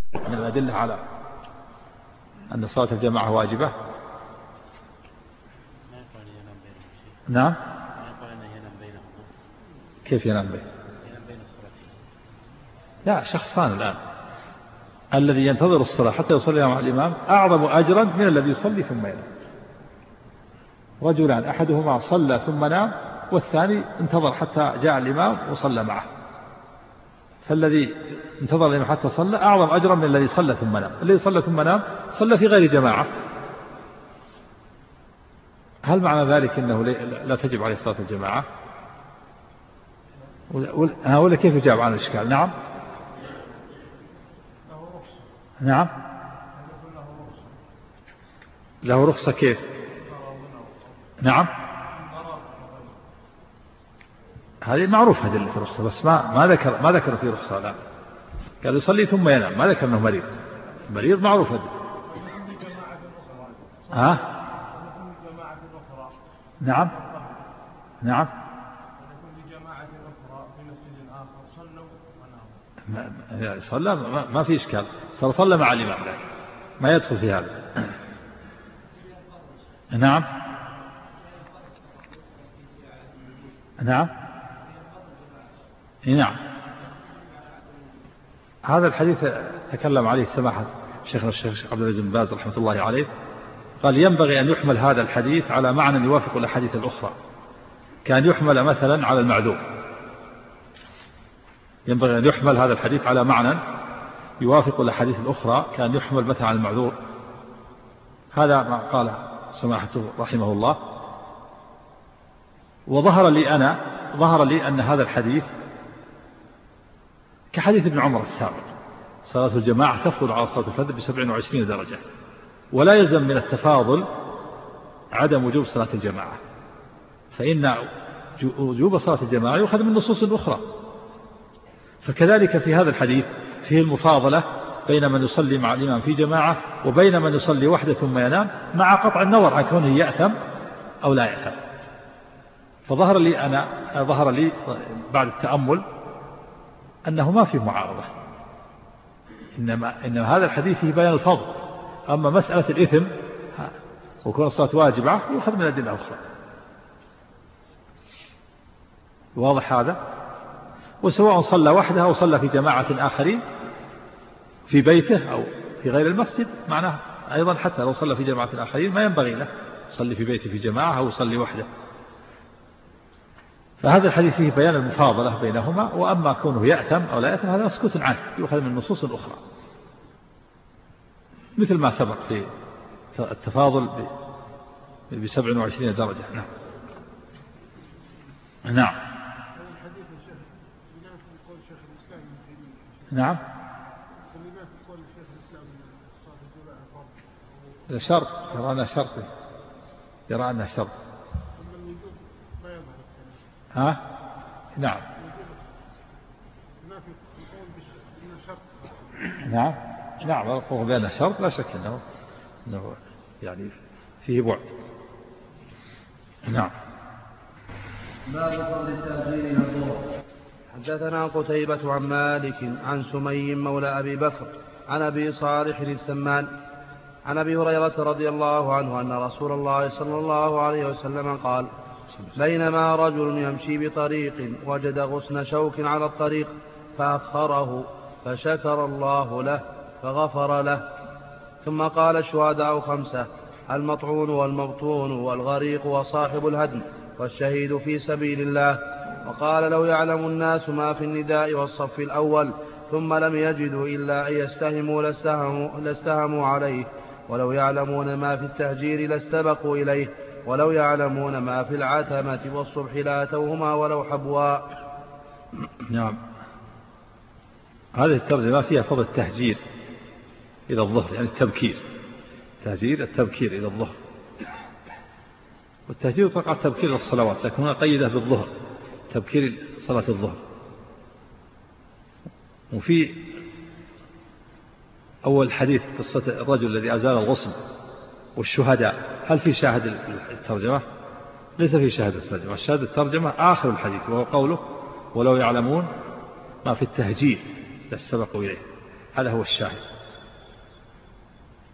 من الأدلة على أن صلاة الجماعة واجبة. نعم. كيف ينام بين؟ لا، شخصان الآن. الذي ينتظر الصلاة حتى يصلي مع الإمام أعظم أجرا من الذي يصلي ثم ينام. رجلان أحدهما صلى ثم نام، والثاني انتظر حتى جاء الإمام وصلى معه. فالذي انتظر الإمام حتى صلى أعظم أجرا من الذي صلى ثم نام. الذي صلى ثم نام صلى في غير جماعة. هل معنى ذلك أنه لا تجب عليه صلاة الجماعة؟ ولا كيف يجاب عن الإشكال؟ نعم. نعم، له رخصة. كيف؟ نعم، هذه معروفة أدلة الرخصة، بس ما ذكر في رخصة الآن. قال يصلي ثم ينام، ما ذكر أنه مريض. مريض معروف أدلة. ها؟ نعم. نعم. صلى ما في إشكال، صلى مع الإمام، لكن ما يدخل في هذا. نعم. نعم. نعم. هذا الحديث تكلم عليه سماحة شيخنا الشيخ عبد العزيز بن باز رحمة الله عليه. قال ينبغي أن يحمل هذا الحديث على معنى يوافق الأحاديث الأخرى، كان يحمل مثلا على المعذور. ينبغي أن يحمل هذا الحديث على معنى يوافق الأحاديث الأخرى، كان يحمل مثلا على المعذور. هذا ما قال سماحته رحمه الله. وظهر لي أن هذا الحديث كحديث ابن عمر السابق: صلاة الجماعة تفضل على صلاة الفجر ب27 درجة، ولا يلزم من التفاضل عدم وجوب صلاة الجماعة، فإن وجوب صلاة الجماعة يؤخذ من نصوص أخرى. فكذلك في هذا الحديث فيه المفاضلة بين من يصلي مع الإمام في جماعة وبين من يصلي وحده ثم ينام، مع قطع النظر عن كونه يأثم أو لا يأثم. فظهر لي بعد التأمل أنه ما فيه معارضة، إنما هذا الحديث فيه بيان الفضل. أما مسألة الإثم وكون الصلاة واجبة يؤخذ من أدلة أخرى. واضح هذا؟ وسواء صلى وحده أو صلى في جماعة آخرين في بيته أو في غير المسجد معناه أيضا، حتى لو صلى في جماعة آخرين ما ينبغي له يصلي في بيته في جماعة أو يصلي وحده. فهذا الحديث فيه بيان المفاضلة بينهما. وأما كونه يأثم أو لا يأثم هذا مسكوت عنه، يؤخذ من نصوص أخرى، مثل ما سبق في التفاضل ب27 درجة. نعم. نعم. نعم. شرط، يرى أنها شرط. ها؟ نعم. نعم. نعم. القول بأنه شرط لا شك أنه يعني فيه بعد. نعم. باب فضل التأخير إلى الظهر. حدثنا قتيبة عن مالك عن سمي مولى أبي بكر عن أبي صالح السمان عن أبي هريرة رضي الله عنه أن رسول الله صلى الله عليه وسلم قال: بينما رجل يمشي بطريق وجد غصن شوك على الطريق فأخره فشكر الله له فغفر له. ثم قال: الشهداء 5: المطعون والمبطون والغريق وصاحب الهدم والشهيد في سبيل الله. وقال: لو يعلم الناس ما في النداء والصف الأول ثم لم يجدوا إلا أن يستهموا لاستهموا عليه، ولو يعلمون ما في التهجير لاستبقوا إليه، ولو يعلمون ما في العتمة والصبح لاتوهما ولو حبوا. نعم. هذه الترجمة فيها فضل التهجير إلى الظهر، يعني التبكير، التبكير إلى الظهر. والتهجير يطلق على التبكير للصلوات، لكن هنا قيده بالظهر، تبكير صلاة الظهر. وفي أول حديث قصة الرجل الذي أزال الغصن والشهداء، هل في شاهد الترجمة؟ ليس في شاهد الترجمة. الشاهد الترجمة آخر الحديث، وهو قوله: ولو يعلمون ما في التهجير لاستبقوا إليه. هذا هو الشاهد.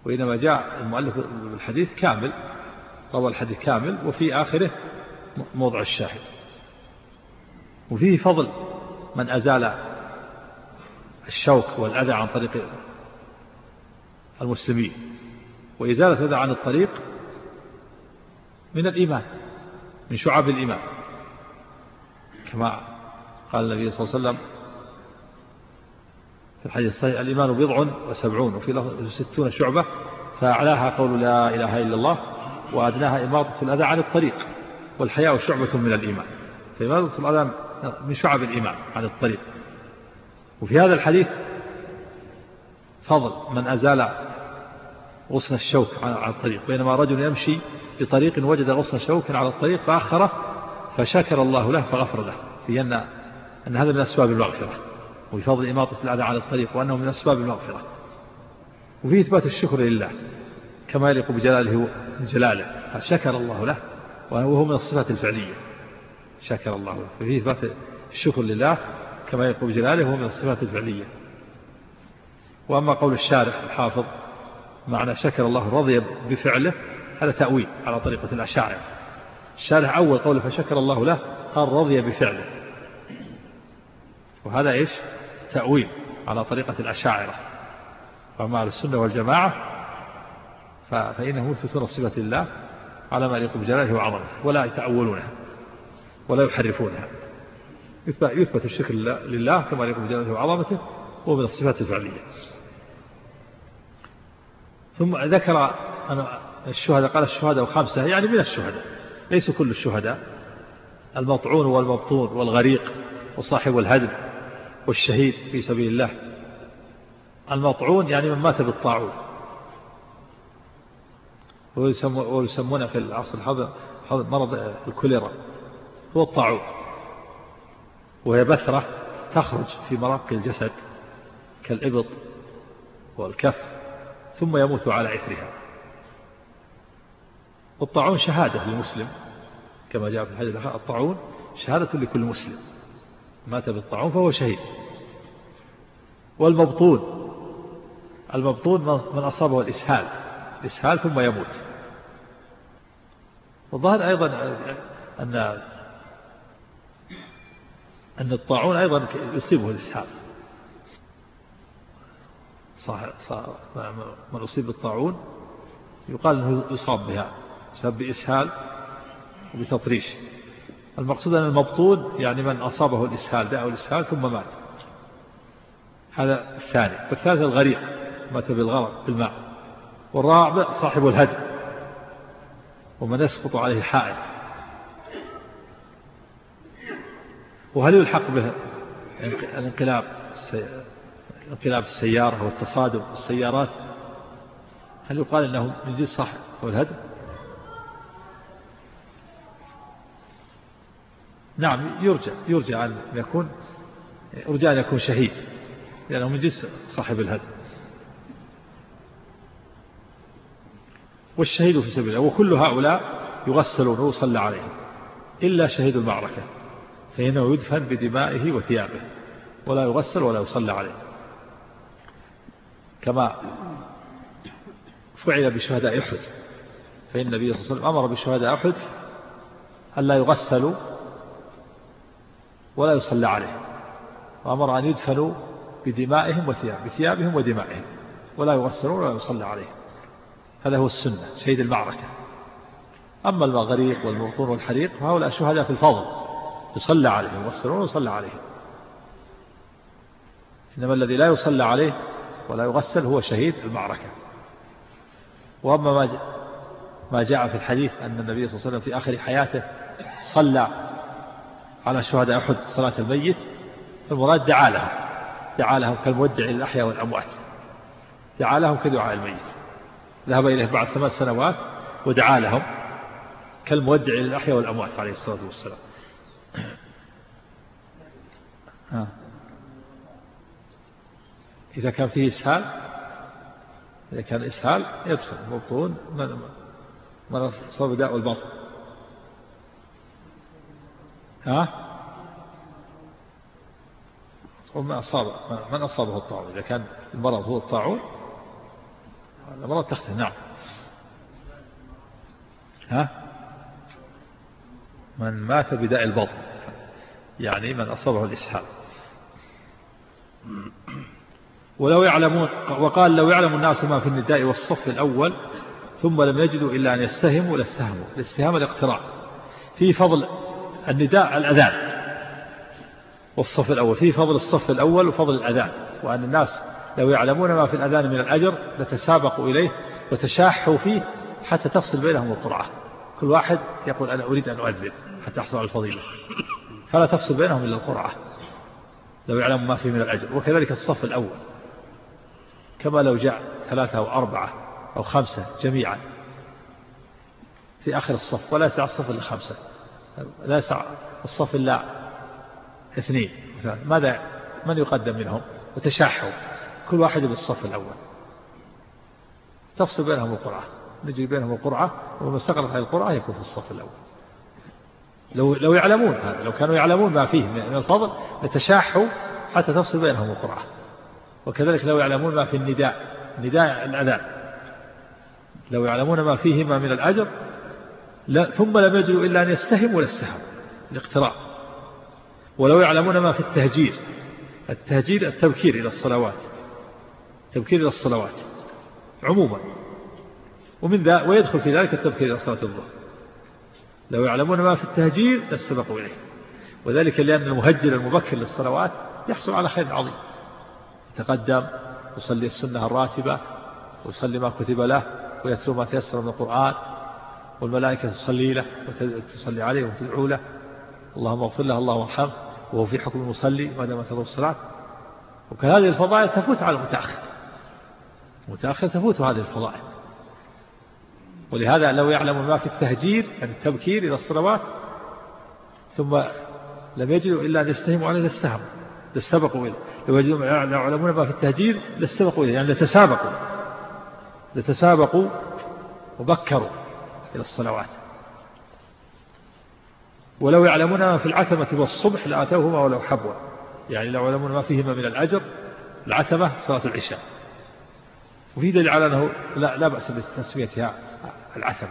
وإنما جاء المؤلف بالحديث كامل، روى الحديث كامل وفي آخره موضع الشاهد. وفيه فضل من أزال الشوك والأذى عن طريق المسلمين، وإزالة الأذى عن الطريق من الإيمان، من شعاب الإيمان، كما قال النبي صلى الله عليه وسلم في الحديث الصحيح: الإيمان 70 وفي 60 شعبة، فأعلاها قول لا إله إلا الله، وأدناها إماطة الأذى عن الطريق، والحياء شعبة من الإيمان. فإماطة الأذى من شعب الإيمان عن الطريق. وفي هذا الحديث فضل من أزال غصن الشوك عن الطريق، بينما رجل يمشي بطريق وجد غصن شوك على الطريق فأخره فشكر الله له فغفر له، في أن هذا من أسباب المغفرة، وبفضل إماطة الأذى عن الطريق وأنه من أسباب المغفرة. وفيه إثبات الشكر لله كما يليق بجلاله، فشكر الله له وهو من الصفات الفعلية، شكر الله له. ففيه إثبات الشكر لله كما يليق بجلاله وهو من الصفات الفعلية. وأما قول الشارح الحافظ معنى شكر الله رضي بفعله، هذا تأويل على طريقة الأشاعرة. الشارح أول قول فشكر الله له قال رضي بفعله، وهذا إيش؟ تأويل على طريقة الأشاعرة. فمع السنة والجماعة فإنهم يثبتون الصفة لله على ما يليق بجلاله وعظمته، ولا يتأولونها ولا يحرفونها. يثبت الشكر لله كما يليق بجلاله وعظمته، وهو من الصفات الفعلية. ثم ذكر أن الشهداء، قال الشهداء 5، يعني من الشهداء، ليس كل الشهداء: المطعون والمبطون والغريق وصاحب الهدم والشهيد في سبيل الله. المطعون يعني من مات بالطاعون، ويسمون في العصر الحاضر مرض الكوليرا، هو الطاعون، وهي بثرة تخرج في مراقي الجسد كالإبط والكف ثم يموت على إثرها. والطاعون شهادة للمسلم كما جاء في الحديث: الطاعون شهادة لكل مسلم، مات بالطاعون فهو شهيد. والمبطون، المبطون من أصابه الإسهال ثم يموت. والظاهر أيضا أن الطاعون أيضا يصيبه الإسهال. من أصيب بالطاعون يقال أنه يصاب بها بسبب إسهال وبتطريش. المقصود أن المبطون يعني من أصابه الإسهال، داء الإسهال ثم مات. هذا الثاني. والثالث الغريق، مات بالغرق بالماء. والرابع صاحب الهدم، ومن يسقط عليه حائط. وهل يلحق به انقلاب السيارة والتصادم السيارات؟ هل يقال أنه من جنس صاحب الهدم؟ نعم، يرجى أن يكون شهيد، لأنه من جنس صاحب الهدم. والشهيد في سبيل الله. وكل هؤلاء يغسلون ويصلى عليهم إلا شهيد المعركة، فإنه يدفن بدمائه وثيابه ولا يغسل ولا يصلى عليه، كما فعل بشهداء أحد. فإن النبي صلى الله عليه وسلم أمر بشهداء أحد أن لا يغسلوا ولا يصلى عليهم، وأمر أن يدفنوا بدمائهم بثيابهم ودمائهم، ولا يغسلون ولا يصلى عليهم. هذا هو السنة، شهيد المعركة. أما الغريق والمبطون والحريق فهؤلاء شهداء في الفضل، يصلى عليهم، يغسلون ويصلى عليهم. إنما الذي لا يصلى عليه ولا يغسل هو شهيد المعركة. وأما ما جاء في الحديث أن النبي صلى الله عليه وسلم في آخر حياته صلى على شهداء أحد صلاة الميت، فالمراد دعا لهم كالمودع للأحياء والأموات، دعا لهم كدعاء الميت. ذهب إليه بعد 8 سنوات ودعا لهم كالمودع للأحياء والأموات عليه الصلاة والسلام. إذا كان فيه إسهال، إذا كان إسهال يدخل مبطون من أصاب داء البطن. ومن أصابه الطاعون، إذا كان المرض هو الطاعون الأمراض تختلف. نعم. ها؟ من مات بداء البطن يعني من أصابه الإسهال. ولو يعلمون، وقال لو يعلم الناس ما في النداء والصف الأول ثم لم يجدوا إلا أن يستهموا لاستهموا. الاستهام الاقتراع. في فضل النداء الأذان، والصف الأول فيه فضل الصف الأول وفضل الأذان، وأن الناس لو يعلمون ما في الأذان من الأجر لتسابقوا إليه وتشاحوا فيه حتى تفصل بينهم القرعة. كل واحد يقول أنا أريد أن أؤذن حتى أحصل على الفضيلة، فلا تفصل بينهم إلا القرعة لو يعلم ما فيه من الأجر. وكذلك الصف الأول، كما لو جاء 3 أو 4 أو 5 جميعا في آخر الصف، ولا يسع الصف إلا 5، لا يسع الصف إلا 2، ماذا من يقدم منهم؟ وتشاحوا كل واحد بالصف الأول، تفصل بينهم القرعة، نجري بينهم القرعة، ومن استقرت هذه القرعة يكون في الصف الأول. لو يعلمون هذا، لو كانوا يعلمون ما فيه من الفضل لتشاحوا حتى تفصل بينهم القرعة. وكذلك لو يعلمون ما في النداء، نداء الأذان، لو يعلمون ما فيهما من الأجر ثم لم يجدوا إلا أن يستهموا لاستهموا الاقتراء. ولو يعلمون ما في التهجير، التهجير التبكير إلى الصلوات، تبكير إلى الصلوات عموما، ويدخل في ذلك التبكير إلى صلاة الظهر. لو يعلمون ما في التهجير لاستبقوا إليه، وذلك لأن المهجر المبكر للصلوات يحصل على خير عظيم، يتقدم يصلي السنة الراتبة ويصلي ما كتب له ويتلو ما تيسر من القرآن، والملائكة تصلي له وتصلي عليه وتدعو له اللهم اغفر له اللهم ارحمه، وهو في حكم المصلي ما دام تدعو الصلاة. وكان هذه الفضائل تفوت على المتأخر تفوت هذه الفضائل. ولهذا لو يعلم ما في التهجير يعني التبكير إلى الصلوات ثم لم يجدوا إلا أن يستهموا عليه لاستبقوا إليه. لو يعلمون ما في التهجير لاستبقوا إليه، يعني لتسابقوا وبكروا إلى الصلوات. ولو يعلمون ما في العتمة والصبح لآتوهما ولو حبوا، يعني لو يعلمون ما فيهما من الأجر. العتمة صلاة العشاء، وفي دليل على أنه لا بأس بتسميتها العتمة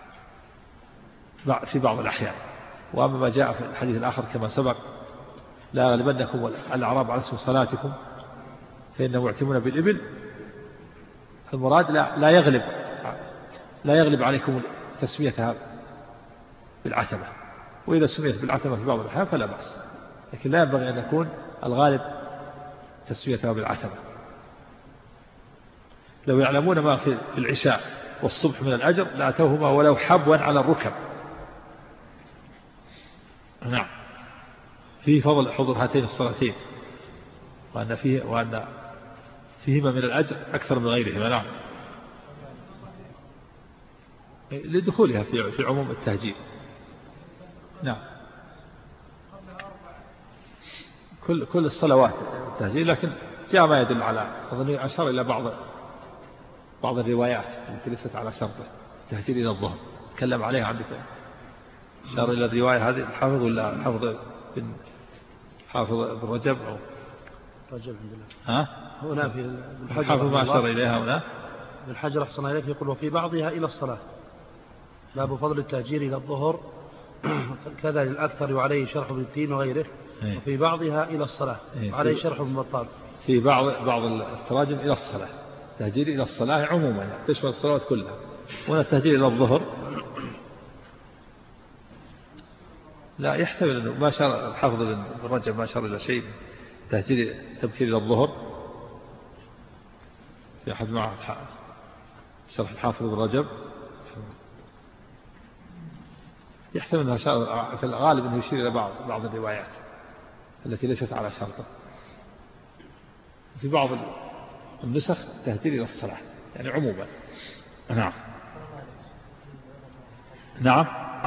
في بعض الأحيان. وأما ما جاء في الحديث الآخر كما سبق لا يغلبنكم الأعراب على اسم صلاتكم فإنهم يعتمون بالإبل، المراد لا يغلب عليكم تسميتها بالعتمة. وإذا سميت بالعتمة في بعض الأحيان فلا بأس، لكن لا ينبغي أن يكون الغالب تسميتها بالعتمة. لو يعلمون ما في العشاء والصبح من الأجر لأتوهما ولو حبوا على الركب. نعم. فيه فضل حضور هاتين الصلاتين، وأن فيهما من الأجر أكثر من غيرهما. نعم. لدخولها في عموم التهجير. نعم. كل الصلوات التهجير، لكن جاء ما يدل على أظن أشار إلى بعض الروايات التي ليست على شرطه التهجير إلى الظهر تكلم عليها عندك، أشار إلى الرواية هذه الحافظ ولا حافظ بن رجب أو رجب عند الله. ها هنا في الحافظ ما أشار إليها هنا ابن حجر أحسن إليك يقول وفي بعضها إلى الصلاة، باب فضل التهجير إلى الظهر كذا للأكثر وعليه شرح ابن التين وغيره. وفي بعضها إلى الصلاة وعليه شرح ابن بطال. في بعض التراجم إلى الصلاة، تهجير إلى الصلاة عموما يعني تشمل الصلوات كلها. وهنا التهجير إلى الظهر لا يحتمل أنه ما شار الحافظ بن رجب ما شار إلى شيء تبكير إلى الظهر في أحد مع شرح الحافظ بن رجب. يحتمل أنها في الغالب أنه يشير إلى بعض الروايات التي ليست على شرطه. في بعض النسخ تهجير إلى الصلاة يعني عموما. نعم. نعم.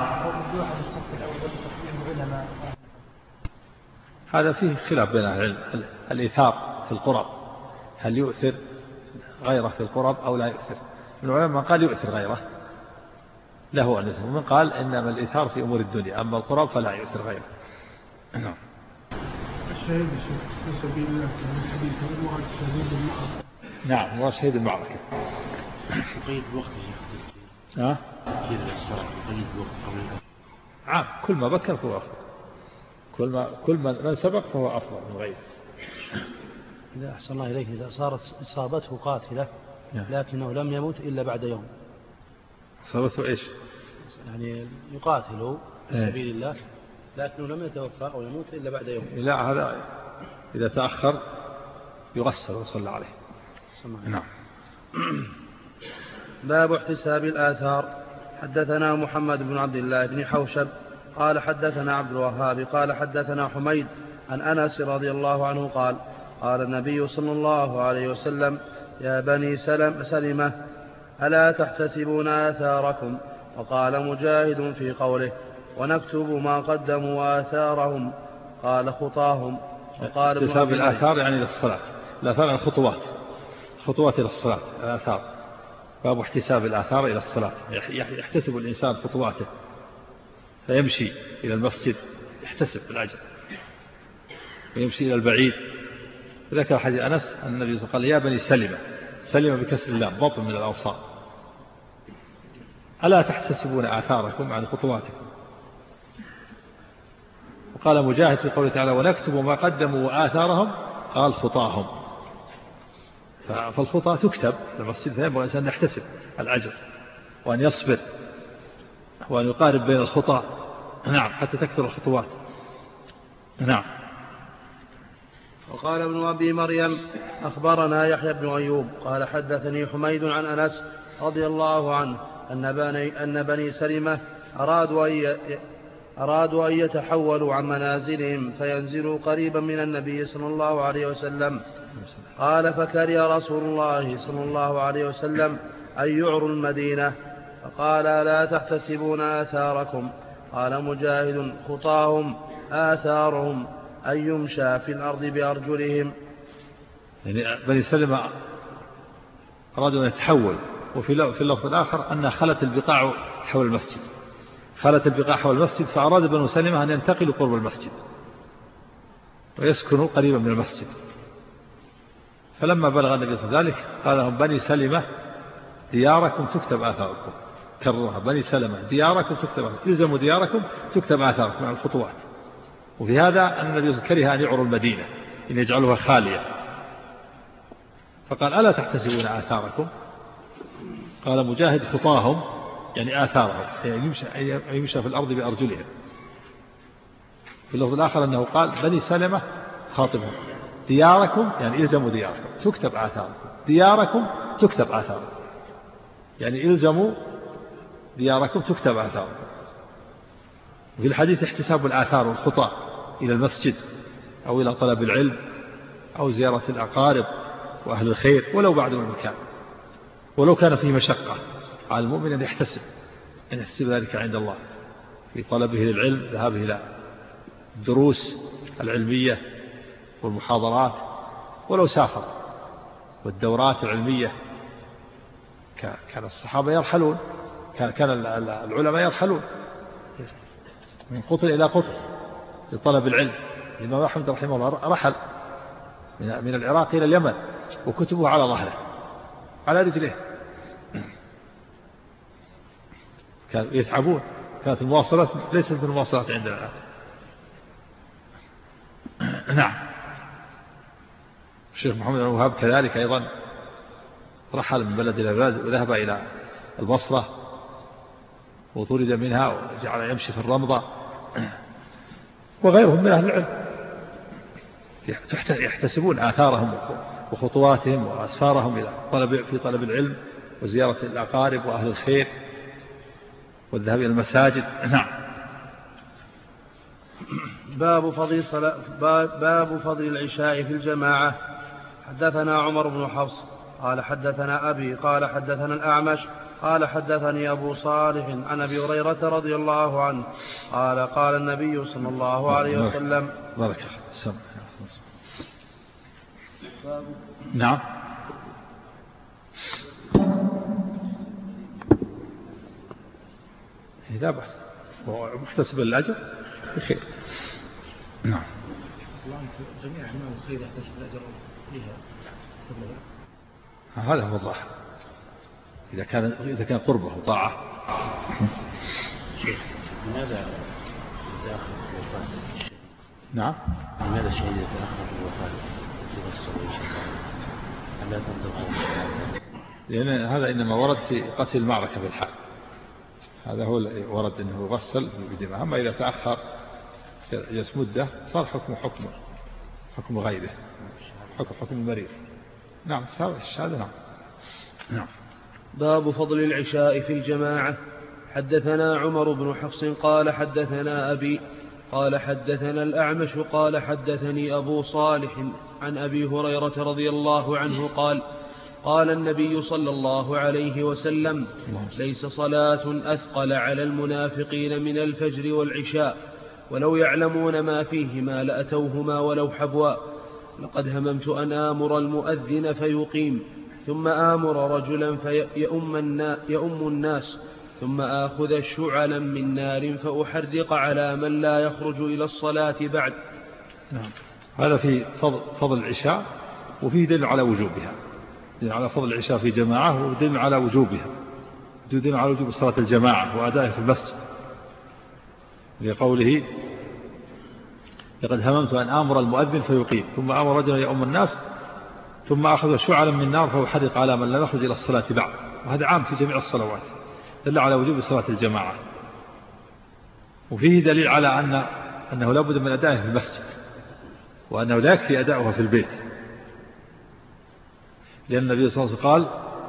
هذا فيه خلاف بين أهل العلم. الإيثار في القرب، هل يؤثر غيره في القرب أو لا يؤثر؟ من العلماء من قال يؤثر غيره له أن يؤثر، ومن قال إنما الإيثار في أمور الدنيا، أما القرب فلا يؤثر غيره. نعم. الشهيد في سبيل الله في الحديث هو المراد الشهيد بالمعركة. نعم، هو شهيد المعركة. يقيد بوقت ها؟ تبكير الصلاة يقيد بوقت قبل عام، كل ما بكر فهو أفضل، كل من سبق فهو أفضل من غيره. إذا أحسن الله إليك، إذا صارت إصابته قاتلة لكنه لم يمت إلا بعد يوم. إصابته إيش؟ يعني يقاتل في سبيل الله لكنه لم يتوفى أو يموت إلا بعد يوم. لا، هذا إذا تأخر يغسل ويصلى عليه. نعم. باب احتساب الآثار. حدثنا محمد بن عبد الله بن حوشب قال حدثنا عبد الوهاب قال حدثنا حميد عن أنس رضي الله عنه قال قال النبي صلى الله عليه وسلم يا بني سلمة ألا تحتسبون آثاركم؟ وقال مجاهد في قوله ونكتب ما قدموا وآثارهم قال خطاهم. وقال احتساب الآثار يعني للصلاة، الآثار خطوات إلى الصلاة، الآثار. باب احتساب الآثار إلى الصلاة، يحتسب الإنسان خطواته فيمشي إلى المسجد يحتسب الأجر، ويمشي إلى البعيد. ذكر حديث أنس أن النبي صلى الله عليه وسلم قال يا بني سلمة بكسر اللام بطن من الأوصال، ألا تحتسبون آثاركم عن خطواتكم؟ وقال مجاهد في قوله تعالى ونكتب ما قدموا وآثارهم قال خطاهم. فالخطى تكتب في المسجد، فينبغي الإنسان أن يحتسب الأجر وأن يصبر وأن يقارب بين الخطى، نعم، حتى تكثر الخطوات. نعم. وقال ابن أبي مريم أخبرنا يحيى بن أيوب قال حدثني حميد عن أنس رضي الله عنه أن بني سلمة أرادوا أن يتحولوا عن منازلهم فينزلوا قريبا من النبي صلى الله عليه وسلم. قال فكره رسول الله صلى الله عليه وسلم أن يعروا المدينة، فقال لا تحتسبون آثاركم؟ قال مجاهد خطاهم آثارهم أن يمشى في الأرض بأرجلهم. يعني بني سلمة أرادوا أن يتحول، وفي اللفظ الآخر أن خلت البقاع حول المسجد، خلت البقاع حول المسجد، فأراد بنو سلمة أن ينتقلوا قرب المسجد ويسكنوا قريبا من المسجد. فلما بلغ النبي صلى الله عليه وسلم ذلك قال لهم بني سلمة دياركم تكتب آثاركم، كررها بني سلمة دياركم تكتب آثاركم، إلزموا دياركم تكتب آثاركم عن الخطوات. وفي هذا أن النبي كره أن يعروا المدينة، إن يجعلوها خالية، فقال ألا تحتسبون آثاركم؟ قال مجاهد خطاهم يعني آثارهم، يعني يمشى في الأرض بأرجلهم. في اللفظ الآخر أنه قال بني سلمة خاطبهم دياركم يعني إلزموا دياركم تكتب آثاركم، دياركم تكتب آثاركم، يعني إلزموا دياركم تكتب آثاركم. وفي الحديث احتساب الآثار والخطى إلى المسجد أو إلى طلب العلم أو زيارة الأقارب وأهل الخير ولو بعد المكان، ولو كان فيه مشقة على المؤمن أن يحتسب ذلك عند الله في طلبه للعلم، ذهابه إلى الدروس العلمية والمحاضرات ولو سافر، والدورات العلمية. كان الصحابة يرحلون، كان العلماء يرحلون من قطر إلى قطر لطلب العلم. الإمام أحمد رحمه الله رحل من العراق إلى اليمن وكتبه على ظهره على رجله، كانوا يتعبون. كانت المواصلات ليست من المواصلات عندنا الآن. نعم. الشيخ محمد بن وهاب كذلك أيضا رحل من بلد إلى بلد وذهب إلى البصرة وطرد منها وجعل يمشي في الرمضة، وغيرهم من أهل العلم يحتسبون آثارهم وخطواتهم وأسفارهم في طلب العلم وزيارة الأقارب وأهل الخير والذهاب إلى المساجد. نعم. باب فضل العشاء في الجماعة. حدثنا عمر بن حفص قال حدثنا أبي قال حدثنا الأعمش قال حدثني أبو صالح عن أبي هريرة رضي الله عنه قال قال النبي صلى الله عليه وسلم بارك نعم. لا بأس، محتسب الأجر بخير. نعم. جميع أعمال الخير يحتسب الأجر فيها. هذا هو الظاهر، إذا كان قربه طاعة. لماذا يتأخر في الوفاة الشهيد؟ نعم. لماذا الشهيد يتأخر في الوفاة في غسل ألا تنطق على الشهادة؟ لأن هذا إنما ورد في قتل المعركة بالحال، هذا هو ورد أنه غسل بدماء. أما إذا تأخر جلس مدة صار حكم غيره، حكم المريض. نعم الشهادة. نعم. نعم. باب فضل العشاء في الجماعة. حدثنا عمر بن حفص قال حدثنا أبي قال حدثنا الأعمش قال حدثني أبو صالح عن أبي هريرة رضي الله عنه قال قال النبي صلى الله عليه وسلم: ليس صلاة أثقل على المنافقين من الفجر والعشاء، ولو يعلمون ما فيهما لأتوهما ولو حبوا. لقد هممت أن آمر المؤذن فيقيم، ثم آمر رجلا فيؤم الناس، ثم آخذ شعلا من نار فأحرق على من لا يخرج إلى الصلاة بعد. نعم. هذا في فضل العشاء، وفيه دليل على وجوبها، على فضل العشاء في جماعة، ودليل على وجوبها، دليل على وجوب صلاة الجماعة وأدائها في المسجد، لقوله: لقد هممت أن آمر المؤذن فيقيم، ثم آمر رجلا يؤم الناس، ثم أخذ شعلا من نار فأحرق على من لا يخرج إلى الصلاة بعد. وهذا عام في جميع الصلوات، دل على وجوب صلاة الجماعة. وفيه دليل على أنه لا بد من أدائها في المسجد، وأنه لا يكفي أداؤها في البيت، لأن النبي صلى الله عليه وسلم قال: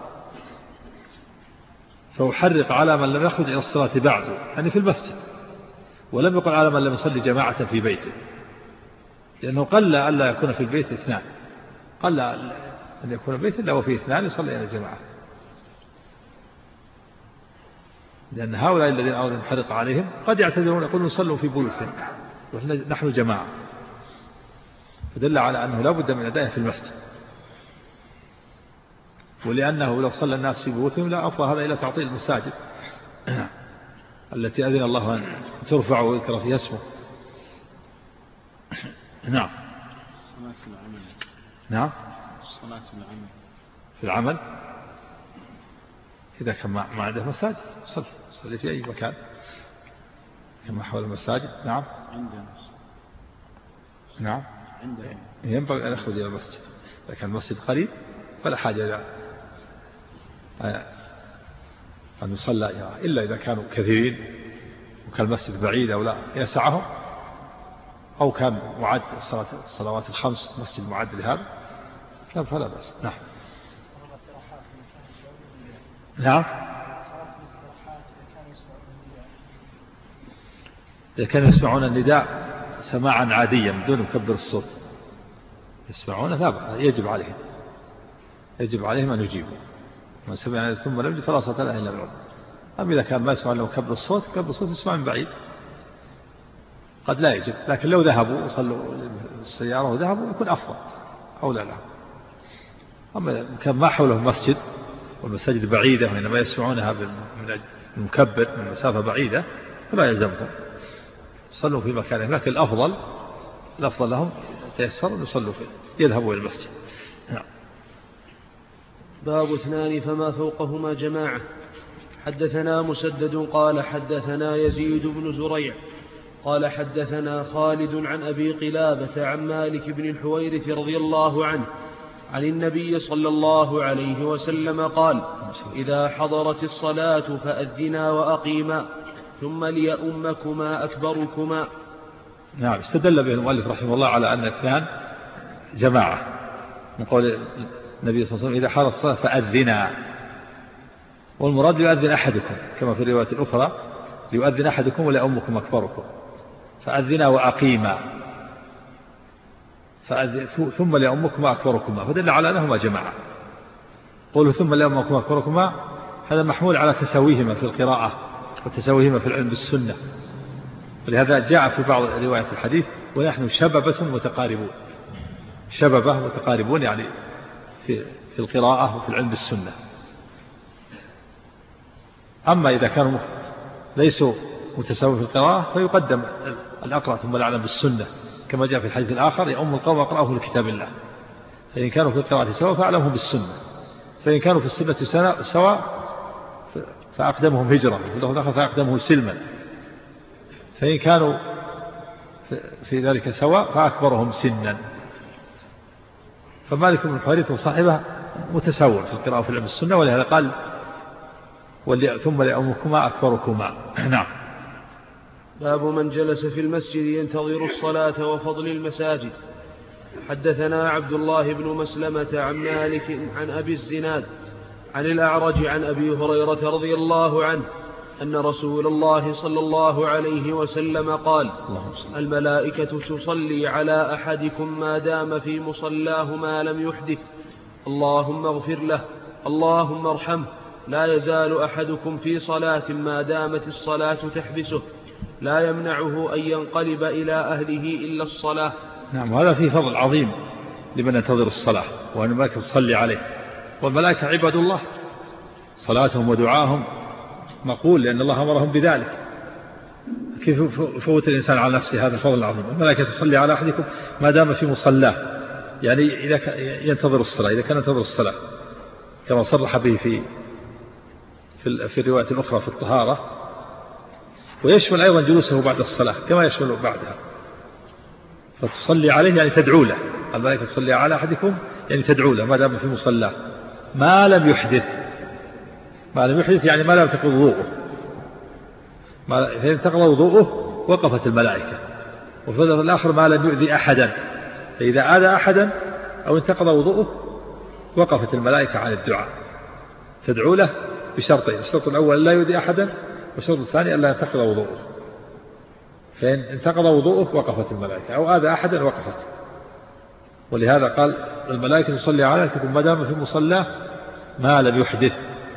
فأحرق على من لم يخرج إلى الصلاة بعد، يعني في المسجد، ولم يقل على من لم يصلي جماعة في بيته، لأنه قل ألا يكون في البيت اثنان، قل أن يكون البيت إلا وفيه اثنان يصلي إلى الجماعة، لأن هؤلاء الذين أرادوا أن نحرق عليهم قد يعتذرون يقولون صلوا في بيوتهم ونحن جماعة، فدل على أنه لا بد من أدائه في المسجد. ولأنه لو صلى الناس في بيوتهم لا أفضل هذا إلى تعطيل المساجد التي أذن الله أن ترفع ويذكر فيها اسمه. نعم. الصلاة في العمل. نعم. الصلاة في العمل. في العمل إذا كان ما عنده مساجد صلي في أي مكان كما حول المساجد. نعم. عندنا. نعم. عندنا. ينبغي أن يخرج إلى المسجد، إذا كان المسجد قريب فلا حاجة إلى أن يصلى إلا إذا كانوا كثيرين وكان المسجد بعيد أو لا يسعهم، أو كان معد الصلوات الخمس مسجد معد لهذا كان فلا بأس. نعم. نعم. إذا كانوا يسمعون النداء سماعا عاديا بدون مكبر الصوت يسمعون لا يجب عليهم أن يجيبوا من سمع ثم لم يجب فلا صلاة له إلا بالعذر. أما إذا كان ما يسمع له كبر الصوت يسمع من بعيد قد لا يجب، لكن لو ذهبوا وصلوا السيارة وذهبوا يكون أفضل أولى لهم. أما كان ما حوله مسجد والمساجد بعيدة وإنما يسمعونها من المكبر من مسافة بعيدة فلا يلزمهم، صلوا في مكانهم، لكن الأفضل لهم تيسر أن يصلوا فيه يذهبوا إلى المسجد. نعم. باب 2 فما فوقهما جماعة. حدثنا مسدد قال حدثنا يزيد بن زريع قال حدثنا خالد عن أبي قلابة عن مالك بن الحويرث رضي الله عنه عن النبي صلى الله عليه وسلم قال: إذا حضرت الصلاة فأذنا وأقيما، ثم ليؤمكما أكبركما. نعم. استدل به المؤلف رحمه الله على أن اثنان جماعة من قول النبي صلى الله عليه وسلم: إذا حضرت الصلاة فأذنا، والمراد ليؤذن أحدكم كما في الرواية الأخرى: ليؤذن أحدكم وليؤمكم أكبركم، فأذنا وأقيما، ثم ليؤمكما أكبركما، فدل على أنهما جماعة. قولوا ثم ليؤمكما أكبركما هذا محمول على تساويهما في القراءة وتساويهما في العلم بالسنة، ولهذا جاء في بعض روايات الحديث: ونحن شببة متقاربون يعني في القراءة وفي العلم بالسنة. أما إذا كانوا ليسوا متساوين في القراءة فيقدم الأقرأ ثم الأعلم بالسنة، كما جاء في الحديث الآخر: يؤم القوم أقرأهم لكتاب الله، فإن كانوا في القراءة سواء فأعلمهم بالسنة، فإن كانوا في السنة سواء فأقدمهم هجرة، وفي اللفظ الآخر فأقدمه سلما، فإن كانوا في ذلك سواء فأكبرهم سنا. فمالك بن الحويرث وصاحبه متساوون في القراءة وفي علم السنة، ولهذا قال ثم لأمكما أكبركما. نعم. باب من جلس في المسجد ينتظر الصلاة وفضل المساجد. حدثنا عبد الله بن مسلمة عن مالك عن أبي الزناد عن الأعرج عن أبي هريرة رضي الله عنه أن رسول الله صلى الله عليه وسلم قال: الملائكة تصلي على أحدكم ما دام في مصلاه ما لم يحدث، اللهم اغفر له، اللهم ارحمه، لا يزال أحدكم في صلاة ما دامت الصلاة تحبسه، لا يمنعه أن ينقلب إلى أهله إلا الصلاة. نعم. وهذا فيه فضل عظيم لمن ينتظر الصلاة، وأن الملائكة تصلي عليه. والملائكة عباد الله، صلاتهم ودعاهم مقول، لأن الله أمرهم بذلك. كيف يفوت الإنسان على نفسه هذا الفضل العظيم؟ الملائكة تصلي على أحدكم ما دام في مصلاه، يعني إذا ينتظر الصلاة، إذا كان ينتظر الصلاة، كما صرح به في الرواية الأخرى في الطهارة. ويشمل أيضا جلوسه بعد الصلاة كما يشمل بعدها. فتصلي عليه يعني تدعو له، الملائكة تصلي على أحدكم يعني تدعو له ما دام في مصلاه ما لم يحدث. ما لم يحدث يعني ما لم ينتقض وضوءه. فإن انتقض وضوءه وقفت الملائكة. وفي اللفظ الآخر ما لم يؤذي أحدا، فإذا آذى أحدا أو انتقض وضوءه وقفت الملائكة عن الدعاء، تدعو له بشرطين: الشرط الأول لا يؤذي أحدا، والشرط الثاني ألا ينتقض وضوءه. فإن انتقض وضوءه وقفت الملائكة، أو آذى أحدا وقفت. ولهذا قال: الملائكة تصلي عليه ما دام في مصلاه ما لم يحدث.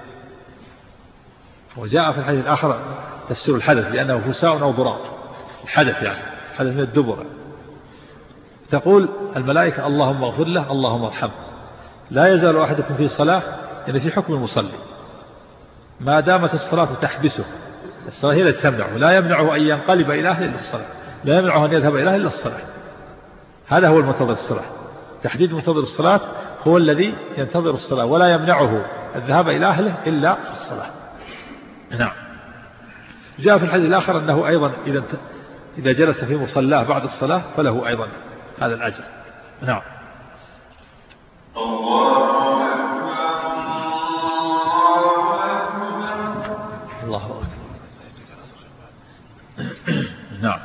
وجاء في الحديث الآخر تفسير الحدث لأنه فساء أو ضراط، الحدث يعني حدث من الدبر. تقول الملائكة: اللهم اغفر له، اللهم ارحمه، لا يزال أحدكم في صلاة، يعني في حكم المصلي، ما دامت الصلاة تحبسه. الصلاة هي التي تمنعه، لا يمنعه أن ينقلب إلى أهله إلا الصلاة، لا يمنعه أن يذهب إلى أهله إلا الصلاة. هذا هو المنتظر الصلاة. تحديد منتظر الصلاة هو الذي ينتظر الصلاة ولا يمنعه الذهاب إلى أهله إلا الصلاة. نعم. جاء في الحديث الآخر أنه أيضا إذا جلس في مصلاه بعد الصلاة فله أيضا هذا الأجر. نعم. الله أكبر. نعم.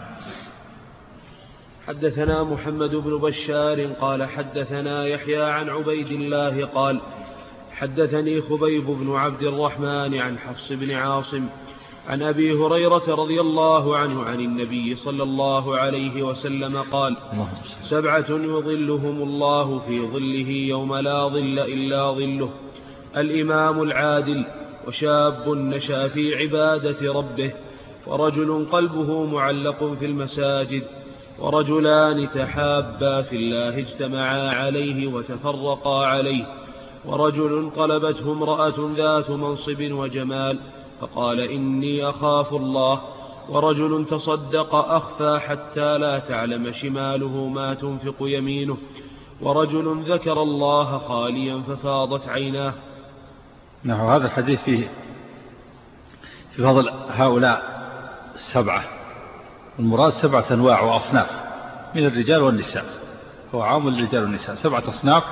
حدثنا محمد بن بشار قال حدثنا يحيى عن عبيد الله قال حدثني خبيب بن عبد الرحمن عن حفص بن عاصم عن أبي هريرة رضي الله عنه عن النبي صلى الله عليه وسلم قال: 7 يظلهم الله في ظله يوم لا ظل إلا ظله: الإمام العادل، وشاب نشأ في عبادة ربه، ورجل قلبه معلق في المساجد، ورجلان تحابا في الله اجتمعا عليه وتفرقا عليه، ورجل قلبته امرأة ذات منصب وجمال فقال: إني أخاف الله، ورجل تصدق أخفى حتى لا تعلم شماله ما تنفق يمينه، ورجل ذكر الله خاليا ففاضت عيناه. نعم. هذا الحديث فيه في فضل هؤلاء 7. المراد 7 أنواع وأصناف من الرجال والنساء، هو عام للرجال والنساء. 7 أصناف،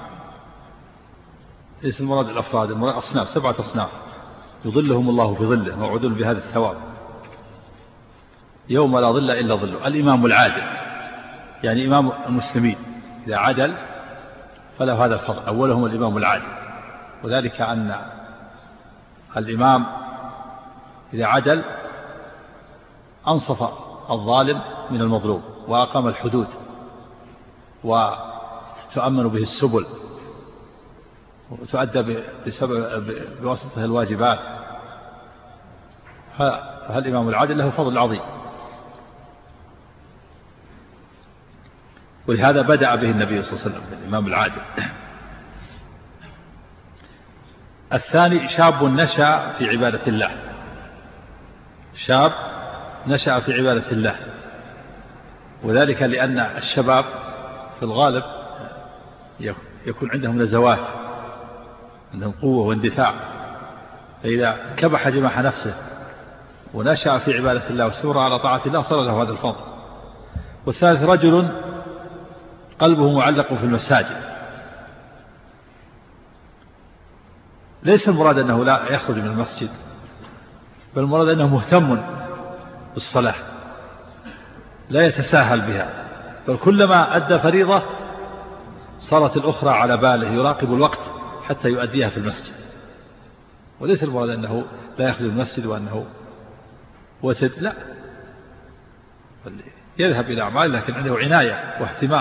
ليس المراد الأفراد، المراد أصناف، 7 أصناف يظلهم الله في ظله، موعودون بهذا الثواب يوم لا ظل إلا ظله. الإمام العادل يعني إمام المسلمين، إذا عدل فله هذا الفضل. أولهم الإمام العادل، وذلك أن الإمام إذا عدل أنصف الظالم من المظلوم، وأقام الحدود، وتؤمن به السبل، وتؤدى بواسطة الواجبات. فالإمام العادل له فضل عظيم، ولهذا بدأ به النبي صلى الله عليه وسلم الإمام العادل. الثاني شاب نشأ في عبادة الله، شاب نشأ في عبادة الله، وذلك لأن الشباب في الغالب يكون عندهم نزوات، عندهم قوة واندفاع، فإذا كبح جماح نفسه ونشأ في عبادة الله واستمر على طاعة الله صار له هذا الفضل. والثالث رجل قلبه معلق في المساجد، ليس المراد أنه لا يخرج من المسجد، بل المراد أنه مهتم بالصلاة لا يتساهل بها، بل كلما أدى فريضة صارت الأخرى على باله، يراقب الوقت حتى يؤديها في المسجد. وليس المراد أنه لا يخرج من المسجد وأنه وتد، لا، يذهب إلى أعمال لكن عنده عناية واهتمام.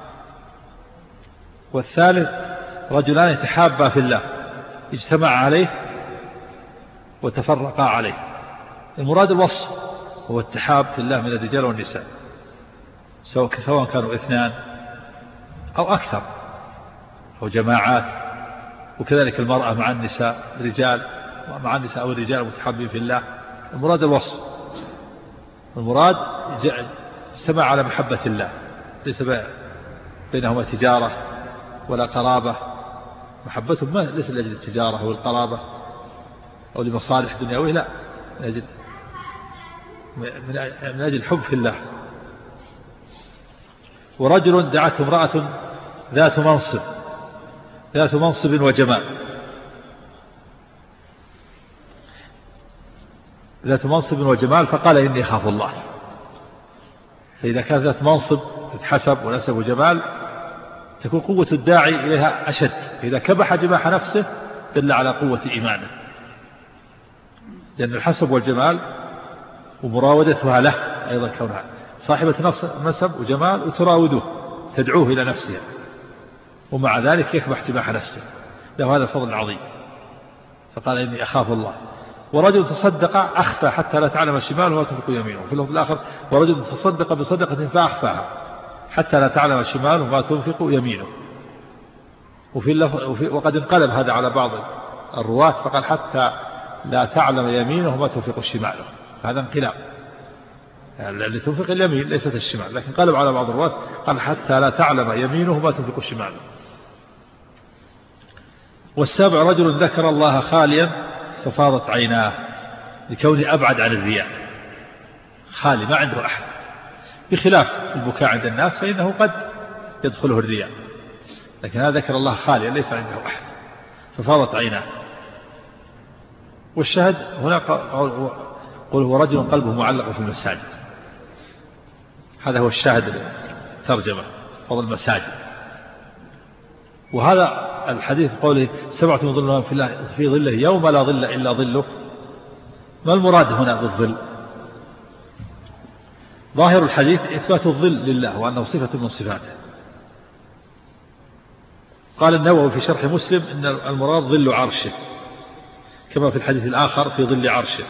والثالث رجلان يتحابا في الله اجتمع عليه وتفرقا عليه. المراد الوصف هو التحاب في الله من الرجال والنساء، سواء كانوا اثنان أو أكثر أو جماعات، وكذلك المرأة مع النساء، رجال مع النساء أو الرجال متحابين في الله. المراد الوصف، المراد اجتمع على محبة الله، ليس بينهما تجارة ولا قرابة، محبتهم ليس لأجل التجارة أو القرابة أو لمصالح دنيوية، لا، من أجل الحب في الله. ورجل دعته امرأة ذات منصب وجمال، ذات منصب وجمال، فقال إني أخاف الله. فإذا كانت ذات منصب حسب ونسب وجمال تكون قوة الداعي إليها أشد، إذا كبح جماح نفسه دل على قوة إيمانه، لأن الحسب والجمال ومراودتها له أيضا كونها صاحبة نسب وجمال وتراوده تدعوه إلى نفسها، ومع ذلك يكبح جماح نفسه، له هذا الفضل العظيم، فقال إني أخاف الله. ورجل تصدق أخفى حتى لا تعلم شماله ما تنفق يمينه. في اللفظ الآخر ورجل تصدق بصدقة فأخفاها حتى لا تعلم شماله ما تنفق يمينه. وقد انقلب هذا على بعض الرواة فقال حتى لا تعلم يمينه ما تنفق شماله، هذا انقلاب، اللي تنفق اليمين ليست الشمال، لكن قلب على بعض الرواة قال حتى لا تعلم يمينه ما تنفق شماله. والسابع رجل ذكر الله خاليا ففاضت عيناه لكونه أبعد عن الرياء، خالي ما عنده أحد، بخلاف البكاء عند الناس فإنه قد يدخله الرياء، لكن هذا ذكر الله خاليا ليس عنده أحد ففاضت عيناه. والشهد هنا قل هو رجل قلبه معلق في المساجد، هذا هو الشاهد الترجمة، فضل المساجد. وهذا الحديث قوله 7 يظلهم في ظله يوم لا ظل إلا ظله، ما المراد هنا بالظل؟ ظاهر الحديث إثبات الظل لله وأنه صفة من صفاته. قال النووي في شرح مسلم إن المراد ظل عرشه، كما في الحديث الآخر في ظل عرشه.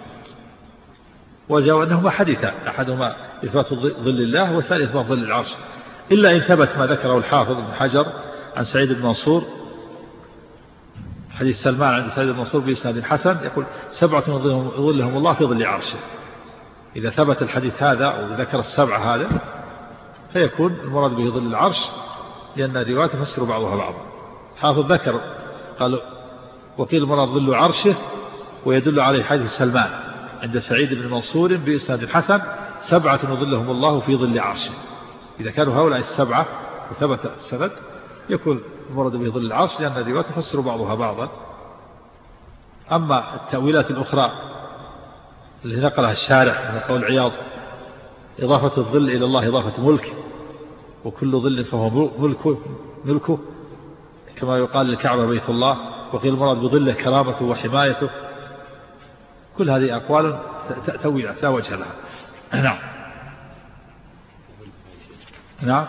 وجاء أنهما حديثان، أحدهما إثبات ظل الله والثاني إثبات ظل العرش، إلا إن ثبت ما ذكره الحافظ ابن حجر عن سعيد بن منصور، حديث سلمان عند سعيد بن منصور بإسناد حسن يقول 7 يظلهم الله في ظل عرشه. إذا ثبت الحديث هذا وذكر 7 هذا فيكون المراد به ظل العرش، لأن الروايات تفسر بعضها بعضا. حافظ ذكر قال وقيل المراد ظل عرشه، ويدل عليه حديث سلمان عند سعيد بن منصور بإسناد حسن 7 يظلهم الله في ظل عرشه. إذا كانوا هؤلاء 7 وثبت السند يكون المراد به ظل العرش، لأن الروايات تفسر بعضها بعضا. أما التأويلات الأخرى اللي نقلها الشارح من قول عياض إضافة الظل إلى الله إضافة ملك، وكل ظل فهو ملكه، كما يقال للكعبة بيت الله، وقيل المراد بظله كرامته وحمايته، كل هذه أقوال تأويلات لا وجه لها. نعم نعم،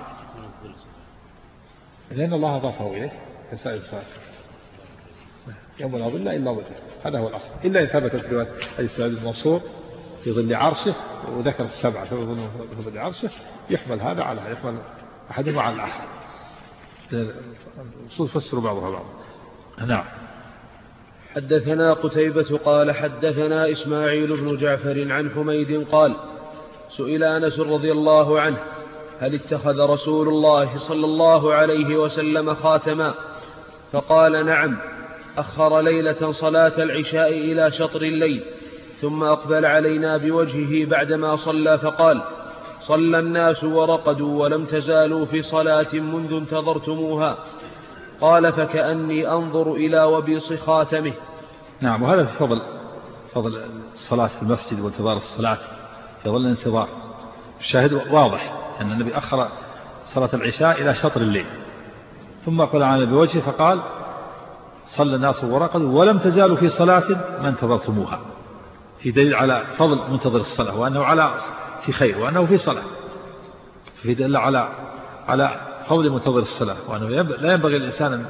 لأن الله أضافه إليه كسائر الصالح يوم لا ظل إلا ظله، هذا هو الأصل، إلا إن ثبتت رواية حديث سعيد بن منصور في ظل عرشه وذكر 7 في ظل عرشه، يحمل هذا على يحمل أحدهما على الآخر، الأصول فسروا بعضها بعضا. نعم. حدثنا قتيبة قال حدثنا إسماعيل بن جعفر عن حميد قال سئل أنس رضي الله عنه هل اتخذ رسول الله صلى الله عليه وسلم خاتما؟ فقال نعم، أخر ليلة صلاة العشاء إلى شطر الليل، ثم أقبل علينا بوجهه بعدما صلى فقال: صلى الناس ورقدوا ولم تزالوا في صلاة منذ انتظرتموها. قال: فكأني أنظر إلى وبيص خاتمه. نعم. وهذا في فضل الصلاة في المسجد وانتظار الصلاة في ظل الانتظار. الشاهد واضح أن النبي أخر صلاة العشاء إلى شطر الليل، ثم أقبل علينا بوجهه فقال: صلى الناس ورقدوا ولم تزالوا في صلاة ما انتظرتموها. في دليل على فضل منتظر الصلاة، وأنه في خير، وأنه في صلاة. في دليل على فضل منتظر الصلاة، وأنه لا ينبغي الإنسان أن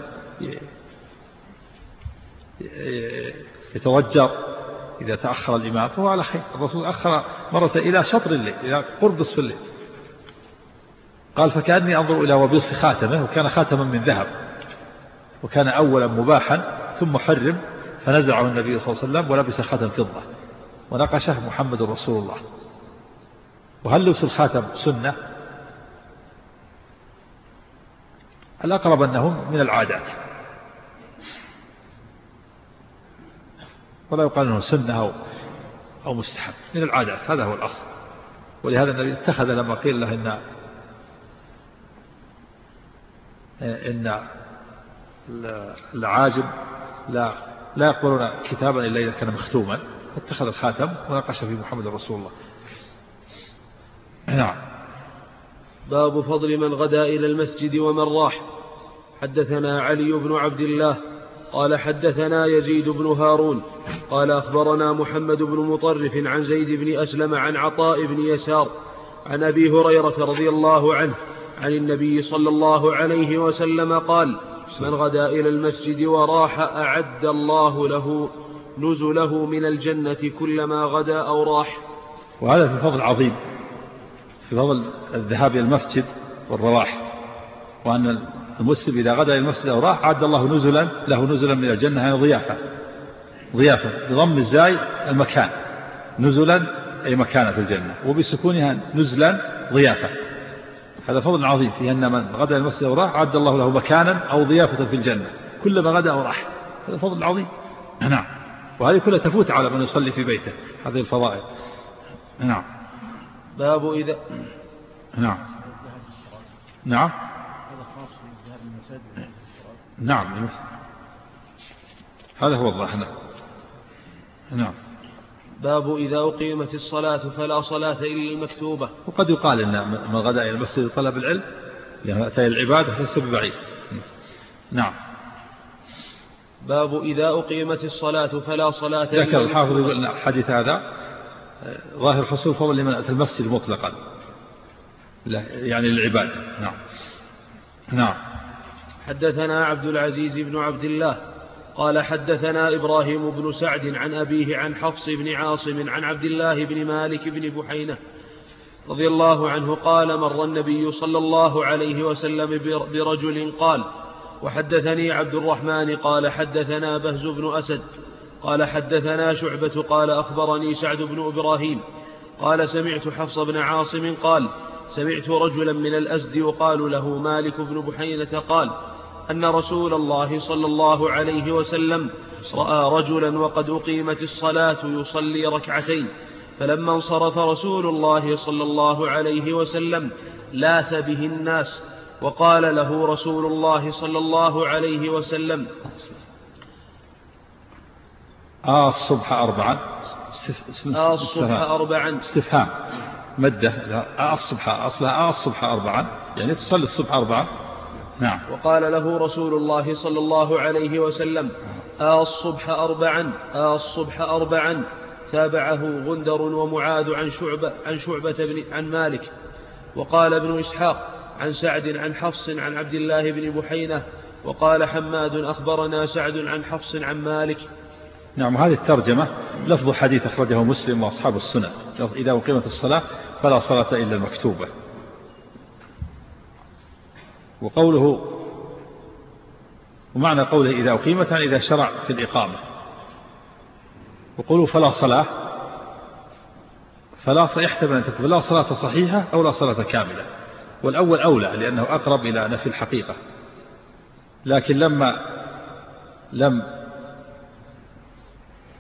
يتوجر إذا تأخر الإمام، فهو على خير. الرسول أخر مرة إلى شطر الليل، إلى قرب نصف الليل. قال: فكأني أنظر إلى وبيص خاتمه، وكان خاتما من ذهب، وكان أولا مباحا ثم حرم، فنزعه النبي صلى الله عليه وسلم ولبس خاتم فضة ونقشه محمد رسول الله. وهل لبس الخاتم سنة؟ الأقرب أنه من العادات، ولا يقال أنه سنة أو مستحب، من العادات، هذا هو الأصل. ولهذا النبي اتخذ لما قيل له إن العاجب لا يقبلون كتابا إلا إذا كان مختوما، اتخذ الخاتم ونقش في محمد رسول الله. نعم. باب فضل من غدا إلى المسجد ومن راح. حدثنا علي بن عبد الله قال حدثنا يزيد بن هارون قال أخبرنا محمد بن مطرف عن زيد بن أسلم عن عطاء بن يسار عن أبي هريرة رضي الله عنه عن النبي صلى الله عليه وسلم قال: من غدا إلى المسجد وراح أعد الله له نزله من الجنة كلما غدا أو راح. وهذا في فضل عظيم، في فضل الذهاب إلى المسجد والرواح، وأن المسلم إذا غدا إلى المسجد أو راح أعد الله له نزلا من الجنة، يعني ضيافة بضم الزاي المكان، نزلا أي مكانة في الجنة، وبسكونها نزلا ضيافة. هذا فضل عظيم فيه أن من غدا إلى المسجد أو راح أعد الله له مكانا أو ضيافة في الجنة كلما غدا أو راح. هذا فضل عظيم. نعم. وهذه كلها تفوت على من يصلي في بيته، هذه الفضائل. نعم. باب إذا نعم. نعم. نعم. هذا هو الظاهر. نعم. باب إذا أقيمت الصلاة فلا صلاة إلا المكتوبة. وقد يقال إن من غدا إلى المسجد طلب العلم لأنه أتى العبادة ليس ببعيد. نعم. باب إذا أقيمت الصلاة فلا صلاة إلا المكتوبة. ذكر الحافظ يقول الحديث هذا ظاهر حصول فضل لمن أتى المسجد مطلقا، يعني للعبادة. نعم. نعم. حدثنا عبد العزيز بن عبد الله قال حدثنا إبراهيم بن سعد عن أبيه عن حفص بن عاصم عن عبد الله بن مالك بن بحينة رضي الله عنه قال: مر النبي صلى الله عليه وسلم برجل قال. وحدثني عبد الرحمن قال حدثنا بهز بن أسد قال حدثنا شعبة قال أخبرني سعد بن إبراهيم قال سمعت حفص بن عاصم قال: سمعت رجلا من الأزد يقال له مالك بن بحينة قال: أن رسول الله صلى الله عليه وسلم رأى رجلا وقد أقيمت الصلاة يصلي ركعتين، فلما انصرف رسول الله صلى الله عليه وسلم لاث به الناس، وقال له رسول الله صلى الله عليه وسلم: الصبح أربعا. الصبح أربعا استفهام مدة. الصبح أصلها الصبح أربعا، يعني تصلي الصبح أربعا. نعم. وقال له رسول الله صلى الله عليه وسلم: الصبح أربعا الصبح أربعا. تابعه غندر ومعاذ عن شعبة عن مالك. وقال ابن إسحاق عن سعد عن حفص عن عبد الله بن بحينة. وقال حماد أخبرنا سعد عن حفص عن مالك. نعم. هذه الترجمة لفظ حديث أخرجه مسلم وأصحاب السنة: إذا أقيمت الصلاة فلا صلاة إلا المكتوبة. ومعنى قوله إذا أقيمت يعني إذا شرع في الإقامة. وقوله فلا صلاة، فلا يحتمل أن تكون لا صلاة صحيحة أو لا صلاة كاملة، والأول أولى لأنه أقرب إلى نفي الحقيقة. لكن لم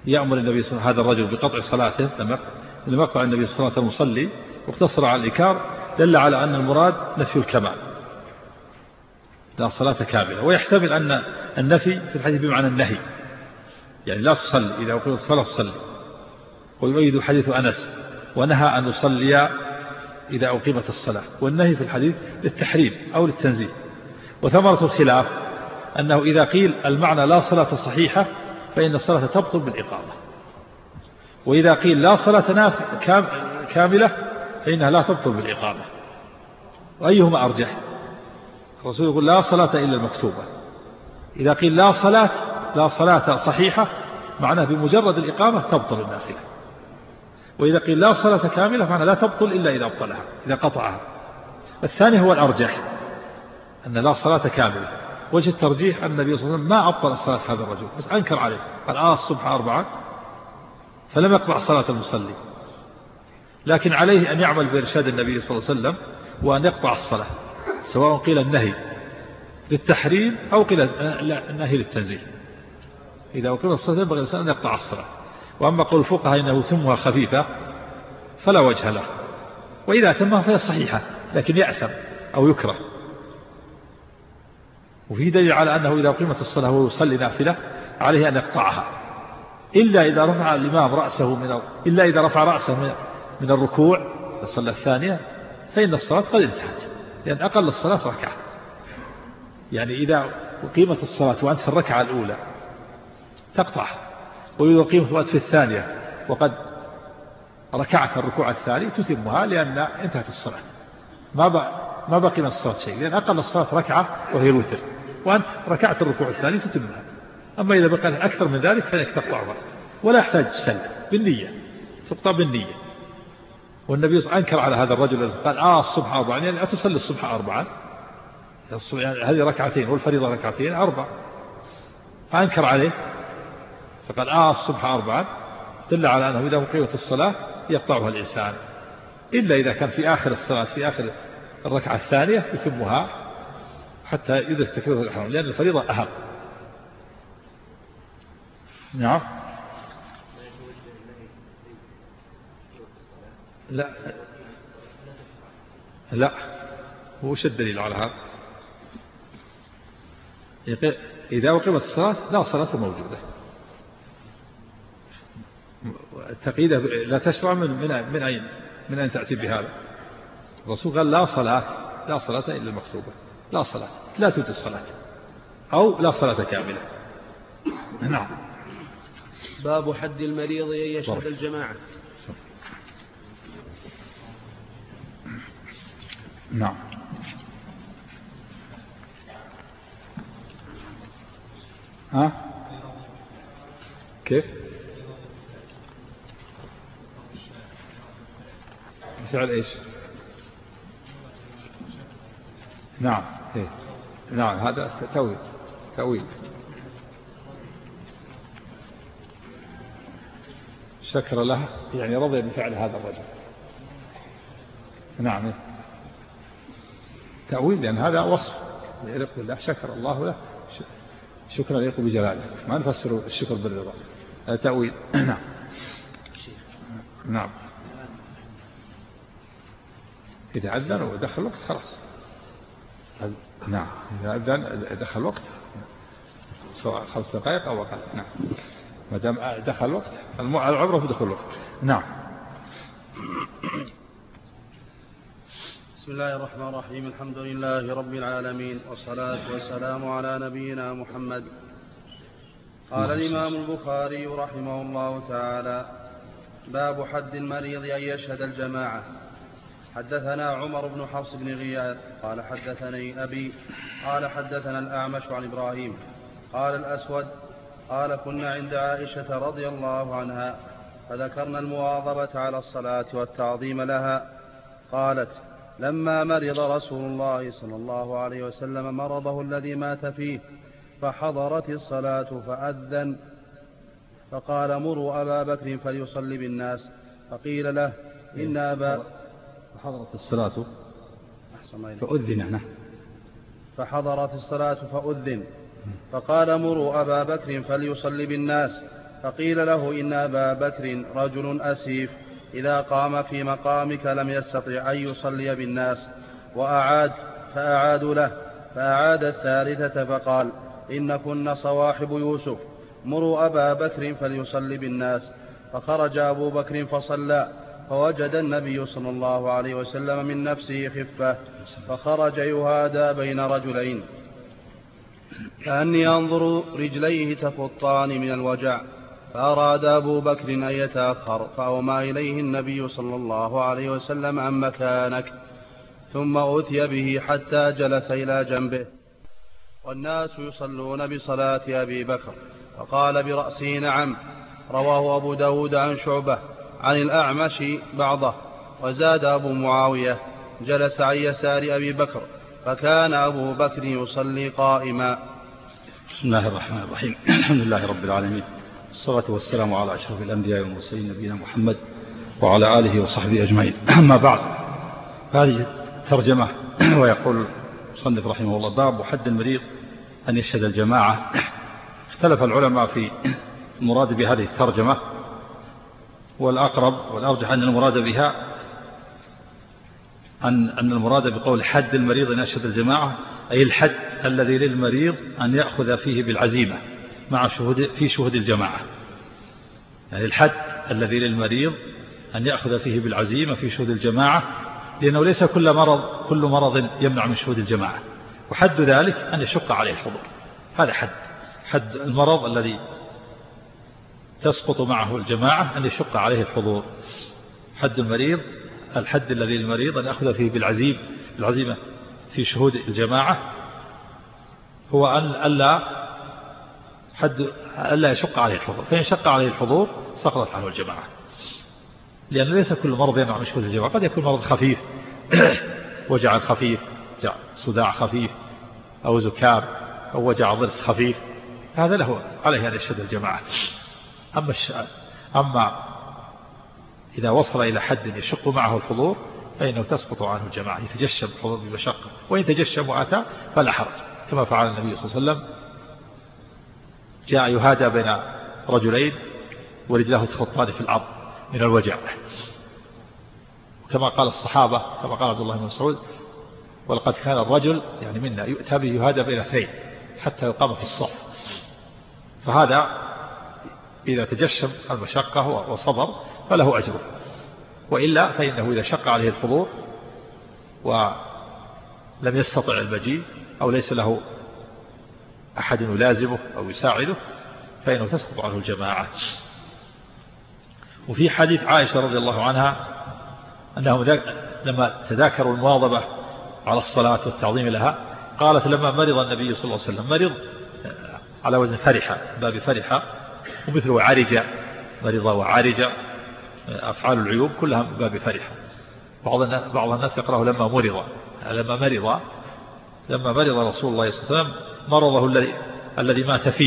يأمر النبي صلى الله عليه وسلم هذا الرجل بقطع صلاته لما يقطع النبي صلى الله عليه وسلم المصلي واقتصر على الإيكار، دل على أن المراد نفي الكمال، لا صلاة كاملة. ويحتمل أن النفي في الحديث بمعنى النهي، يعني لا تصلي إذا أقيمت الصلاة تصلي. ويؤيد حديث أنس ونهى أن نصلي إذا أقيمت الصلاة، والنهي في الحديث للتحريم أو للتنزيه. وثمرة الخلاف أنه إذا قيل المعنى لا صلاة صحيحة فإن الصلاة تبطل بالإقامة، وإذا قيل لا صلاة كاملة فإنها لا تبطل بالإقامة. وأيهما أرجح؟ الرسول يقول لا صلاة إلا المكتوبة. إذا قيل لا صلاة صحيحة معناه بمجرد الإقامة تبطل النافلة. وإذا قيل لا صلاة كاملة معناه لا تبطل إلا إذا أبطلها، إذا قطعها. الثاني هو الأرجح، أن لا صلاة كاملة. وجه الترجيح أن النبي صلى الله عليه وسلم ما أبطل صلاة هذا الرجل، بس أنكر عليه، قال الصبح 4 فلم يقطع صلاة المصلي، لكن عليه أن يعمل بإرشاد النبي صلى الله عليه وسلم وأن يقطع الصلاة، سواء قيل النهي للتحريم أو قيل النهي للتنزيه. إذا أقيم الصلاة ينبغي الإنسان أن يقطع الصلاة. وأما قول الفقهاء إنه ثمها خفيفة فلا وجه له، وإذا تمها فهي صحيحة لكن يأثم أو يكره. وفيه دليل على أنه إذا أقيمت الصلاة وهو يصلي نافلة عليه أن يقطعها، إلا إذا رفع الإمام رأسه إلا إذا رفع رأسه من الركوع صلى الثانية فإن الصلاة قد انتهت، لأن أقل الصلاة ركعة. يعني إذا أقيمت الصلاة وأنت في الركعة الأولى تقطعها، وإذا أقيمت وأنت في الثانية وقد ركعت الركوع الثاني تتمها، لأن انتهت الصلاة، ما بقي من الصلاة شيء، لأن أقل الصلاة ركعة وهي الوتر، وأنت ركعت الركوع الثاني تتمها. أما إذا بقى أكثر من ذلك فإنك تقطعها، ولا يحتاج السلة، بالنية تقطع بالنية. والنبي صلى الله عليه وسلم أنكر على هذا الرجل قال الصبح 4، يعني أتصلي الصبح 4، يعني هذه ركعتين والفريضة ركعتين 4، فأنكر عليه فقال الصبح 4، دل على أنه إذا أقيمت الصلاة يقطعها الإنسان، إلا إذا كان في آخر الصلاة في آخر الركعة الثانية يتمها حتى يدرك تكبيرة الإحرام، لأن الفريضة أهم. نعم. لا وش الدليل على هذا؟ إذا أقيمت الصلاة لا صلاة موجودة، التقييد لا تشرع من أين تأتي بهذا؟ الرسول قال لا صلاة إلا المكتوبة، لا صلاة، لا توجد الصلاة، أو لا صلاة كاملة. نعم. باب حد المريض أن يشهد الجماعة. نعم. كيف؟ فعل إيش؟ نعم. إيه؟ نعم، هذا تأويل. شكر له يعني رضي بفعل هذا الرجل. نعم. تأويل، لأن هذا وصف يليق بالله، شكر الله له شكرا يليق بجلاله، ما نفسر الشكر بالرضا، هذا تأويل. نعم. نعم. إذا أذن ودخل الوقت خلاص. نعم، إذا أذن دخل الوقت سواء 5 دقائق أو أقل. نعم، ما دام دخل الوقت العبرة في دخول الوقت. نعم. بسم الله الرحمن الرحيم. الحمد لله رب العالمين، والصلاة والسلام على نبينا محمد. قال الإمام البخاري رحمه الله تعالى: باب حد المريض أن يشهد الجماعة. حدثنا عمر بن حفص بن غياث قال حدثني أبي قال حدثنا الأعمش عن إبراهيم قال الأسود قال كنا عند عائشة رضي الله عنها فذكرنا المواظبة على الصلاة والتعظيم لها. قالت: لما مرض رسول الله صلى الله عليه وسلم مرضه الذي مات فيه فحضرت الصلاة فأذن فقال: مروا أبا بكر فليصلي بالناس. فقيل له: إن أبا فحضرت الصلاة فأذن. فحضرت الصلاة فأذن فقال: مروا أبا بكر فليصلي بالناس. فقيل له إن أبا بكر رجل أسيف إذا قام في مقامك لم يستطع أن يصلي بالناس، فأعادوا له، فأعاد الثالثة فقال إن كن صواحب يوسف، مروا أبا بكر فليصلي بالناس. فخرج أبو بكر فصلى، فوجد النبي صلى الله عليه وسلم من نفسه خفة، فخرج يهادى بين رجلين كأني أنظر رجليه تفطان من الوجع، فأراد أبو بكر أن يتأخر، فأومى إليه النبي صلى الله عليه وسلم عن مكانك، ثم أتي به حتى جلس إلى جنبه والناس يصلون بصلاة أبي بكر، فقال برأسه نعم. رواه أبو داود عن شعبة عن الأعمش بعضه. وزاد أبو معاوية جلس عن يسار أبي بكر، فكان أبو بكر يصلي قائما. بسم الله الرحمن الرحيم. الحمد لله رب العالمين، الصلاة والسلام على أشرف الأنبياء والمرسلين نبينا محمد وعلى آله وصحبه أجمعين. أما بعد، هذه ترجمة ويقول المصنف رحمه الله: باب حد المريض أن يشهد الجماعة. اختلف العلماء في المراد بهذه الترجمة، والأقرب والأرجح أن المراد بها أن المراد بقول حد المريض أن يشهد الجماعة أي الحد الذي للمريض أن يأخذ فيه بالعزيمة مع في شهود الجماعة، يعني الحد الذي للمريض أن يأخذ فيه بالعزيمة في شهود الجماعة، لأنه ليس كل مرض يمنع من شهود الجماعة، وحد ذلك أن يشق عليه الحضور. هذا حد المرض الذي تسقط معه الجماعة أن يشق عليه الحضور. حد المريض، الحد الذي للمريض أن يأخذ فيه بالعزيمة في شهود الجماعة هو ألا يشق عليه الحضور، فإن شق عليه الحضور سقطت عنه الجماعة، لأن ليس كل مرض يمنع من شهود الجماعة. قد يكون مرض خفيف وجع خفيف، صداع خفيف، أو زكام، أو وجع ضرس خفيف، هذا له عليه أن يشهد الجماعة. أما إذا وصل إلى حد يشق معه الحضور فإنه تسقط عنه الجماعة، يتجشم الحضور بمشقة، وإن تجشم وأتى فلا حرج، كما فعل النبي صلى الله عليه وسلم. جاء يهادى بين رجلين ورجله تخطان في الأرض من الوجع، كما قال الصحابة، كما قال عبد الله بن مسعود: ولقد كان الرجل يعني منا يؤتى به يهادى بين اثنين حتى يقام في الصف. فهذا إذا تجشم المشقة وصبر فله أجره، وإلا فإنه إذا شق عليه الحضور ولم يستطع المجيء أو ليس له أحد يلازمه أو يساعده فإنه تسقط عنه الجماعة. وفي حديث عائشة رضي الله عنها أنهم لما تذاكروا المواظبة على الصلاة والتعظيم لها، قالت: لما مرض النبي صلى الله عليه وسلم، مرض على وزن فرحة، باب فرحة، ومثل عرج، مرض وعرج، أفعال العيوب كلها باب فرحة. بعض الناس يقرأه لما مرض. لما مرض رسول الله صلى الله عليه وسلم مرضه الذي مات فيه،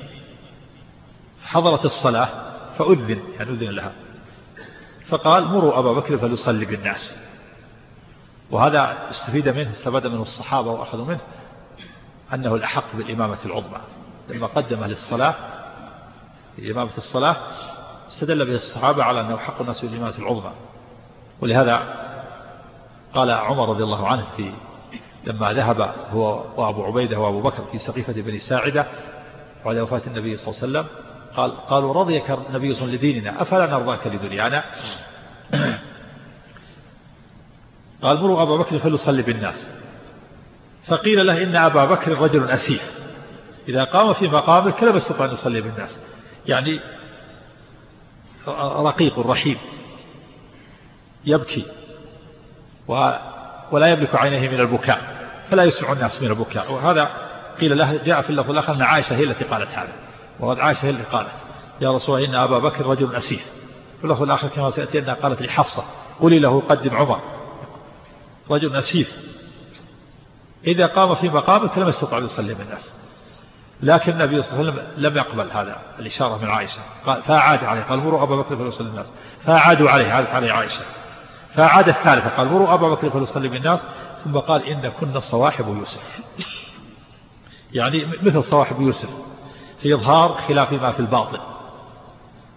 حضرت الصلاة فأذن، يعني أذن لها، فقال: مروا أبا بكر فليصلي بالناس. وهذا استفاد منه الصحابة وأخذوا منه أنه الأحق بالإمامة العظمى. لما قدم للصلاة إمامة الصلاة استدل به الصحابة على أنه حق الناس بالإمامة العظمى. ولهذا قال عمر رضي الله عنه لما ذهب هو وأبو عبيدة وأبو بكر في سقيفة بني ساعدة بعد وفاة النبي صلى الله عليه وسلم، قالوا: رضيك النبي صلى الله عليه وسلم لديننا أفلا نرضاك لدنيانا؟ قال: مروا أبا بكر فليصلي بالناس. فقيل له: إن أبا بكر رجل أسيف إذا قام في مقامك لم يستطع أن يصلي بالناس، يعني رقيق رحيم يبكي ولا يملك عينيه من البكاء، فلا يسمع الناس من البكاء. وهذا قيل له، جاء في اللفظ الآخر أن عائشة هي التي قالت هذا، وقد عائشة هي التي قالت: يا رسول الله إن أبا بكر رجل أسيف. في اللفظ الآخر كما سيأتي أنها قالت لحفصة: قولي له قدم عمر، رجل أسيف إذا قام في مقامك لم يستطع أن يصلي بالناس. لكن النبي صلى الله عليه وسلم لم يقبل هذا الإشارة من عائشة، قال فأعاد عليه، قال: مروا أبا بكر فليصلي بالناس. فأعادوا عليه، عادت عليه عائشة، فأعاد الثالثة، قال: مروا أبا بكر فليصلي بالناس. ثم قال: إن كنا صواحب يوسف، يعني مثل صواحب يوسف في إظهار خلاف ما في الباطن،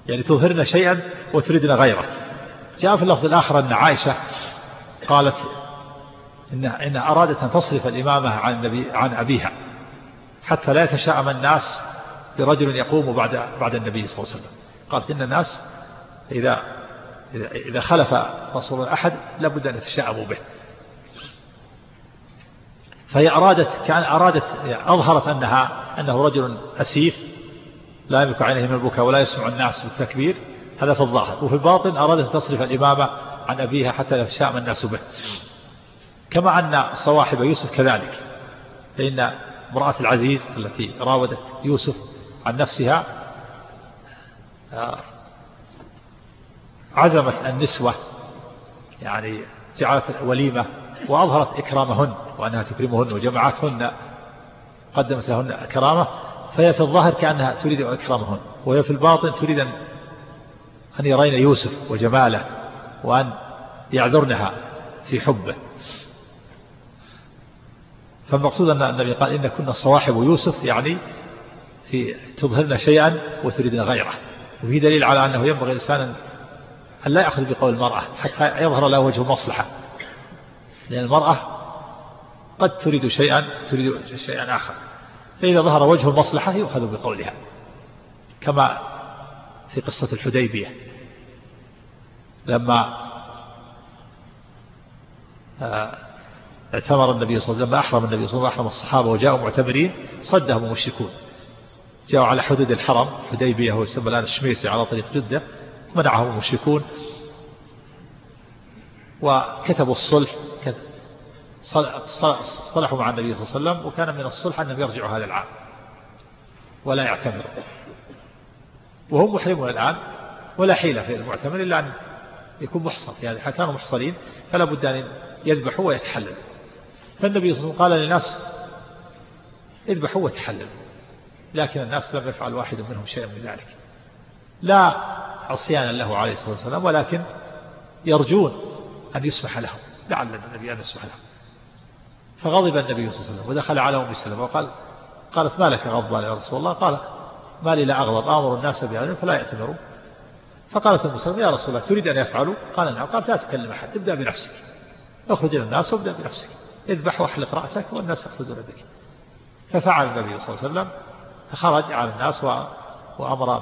يعني تظهرن شيئا وتريدن غيره. جاء في اللفظ الآخر أن عائشة قالت إن أرادت أن تصرف الإمامة عن أبيها حتى لا يتشاءم الناس برجل يقوم بعد النبي صلى الله عليه وسلم. قالت إن الناس إذا خلف رسول أحد لابد أن يتشاءموا به. فهي أرادت أظهرت أنه رجل أسيف لا يملك عينه من البكاء ولا يسمع الناس بالتكبير، هذا في الظاهر. وفي الباطن أرادت أن تصرف الإمامة عن أبيها حتى لا يتشاءم الناس به. كما أن صواحب يوسف كذلك، فإن امرأة العزيز التي راودت يوسف عن نفسها عزمت النسوة، يعني جعلت وليمة وأظهرت إكرامهن وأنها تكرمهن وجمعتهن قدمت لهن كرامة. فهي في الظاهر كأنها تريد إكرامهن، وهي في الباطن تريد أن يرين يوسف وجماله وأن يعذرنها في حبه. فالمقصود أن النبي قال إن كنا صواحب يوسف، يعني في تظهرن شيئا وتريدن غيره. وفي دليل على أنه ينبغي الإنسان أن لا يأخذ بقول المرأة حتى يظهر له وجه مصلحة، لأن المرأة قد تريد شيئا آخر، فإذا ظهر وجه المصلحة يؤخذ بقولها، كما في قصة الحديبية لما اعتمر النبي صلى الله عليه وسلم، لما أحرم النبي صلى الله عليه وسلم أحرم الصحابة وجاءوا معتمرين صدهم المشركون، جاءوا على حدود الحرم حديبية هو يسمى الآن الشميسي على طريق جدة، منعهم المشركون وكتبوا الصلح، صلحوا مع النبي صلى الله عليه وسلم. وكان من الصلح أنهم يرجعوا هذا العام ولا يعتمروا، وهم محرمون الآن ولا حيلة في المعتمر إلا أن يكون محصن، يعني كانوا محصنين فلا بد أن يذبحوا ويتحللوا. فالنبي صلى الله عليه وسلم قال للناس اذبحوا وتحللوا، لكن الناس لم يفعل واحد منهم شيئا من ذلك، لا عصيانا له عليه الصلاة والسلام، ولكن يرجون أن يسمح لهم، لعل النبي أن يسمح لهم. فغضب النبي صلى الله عليه وسلم ودخل على أم سلمة وقال، قالت ما لك غضبان يا رسول الله؟ قال ما لي لا أغضب، آمر الناس بهذا فلا يأتمروا. فقالت أم سلمة يا رسول الله تريد أن يفعلوا؟ قال نعم. قال لا تكلم أحد، ابدأ بنفسك، اخرج إلى الناس وابدأ بنفسك، اذبح واحلق رأسك والناس يقتدون بك. ففعل النبي صلى الله عليه وسلم، فخرج على الناس وأمر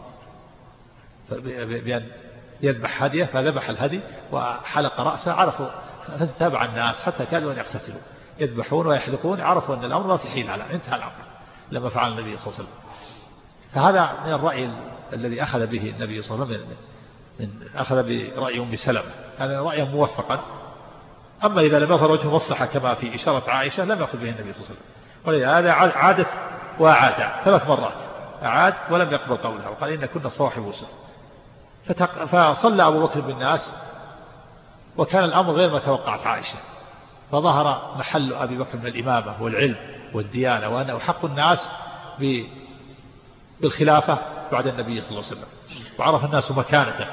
بأن يذبح هديه، فذبح الهدي وحلق رأسه. عرفوا فتتابع الناس حتى كادوا أن يقتتلوا، يذبحون ويحلقون، عرفوا أن الأمر لا في حين على انتهى الأمر لما فعل النبي صلى الله عليه وسلم. فهذا من الرأي الذي أخذ به النبي صلى الله عليه وسلم، أخذ برأي أم سلمة، هذا رأيا موفقا. أما إذا لم يظهر وجه المصلحة كما في إشارة عائشة لم يأخذ به النبي صلى الله عليه وسلم. ولهذا عادت وعاد 3 مرات، أعاد ولم يقبل قولها وقال إن كنا صواحب يوسف. فصلى أبو بكر بالناس وكان الأمر غير ما توقعت عائشة، فظهر محل أبي بكر من الإمامة والعلم والديانة، وأنه حق الناس بالخلافة بعد النبي صلى الله عليه وسلم، وعرف الناس مكانته.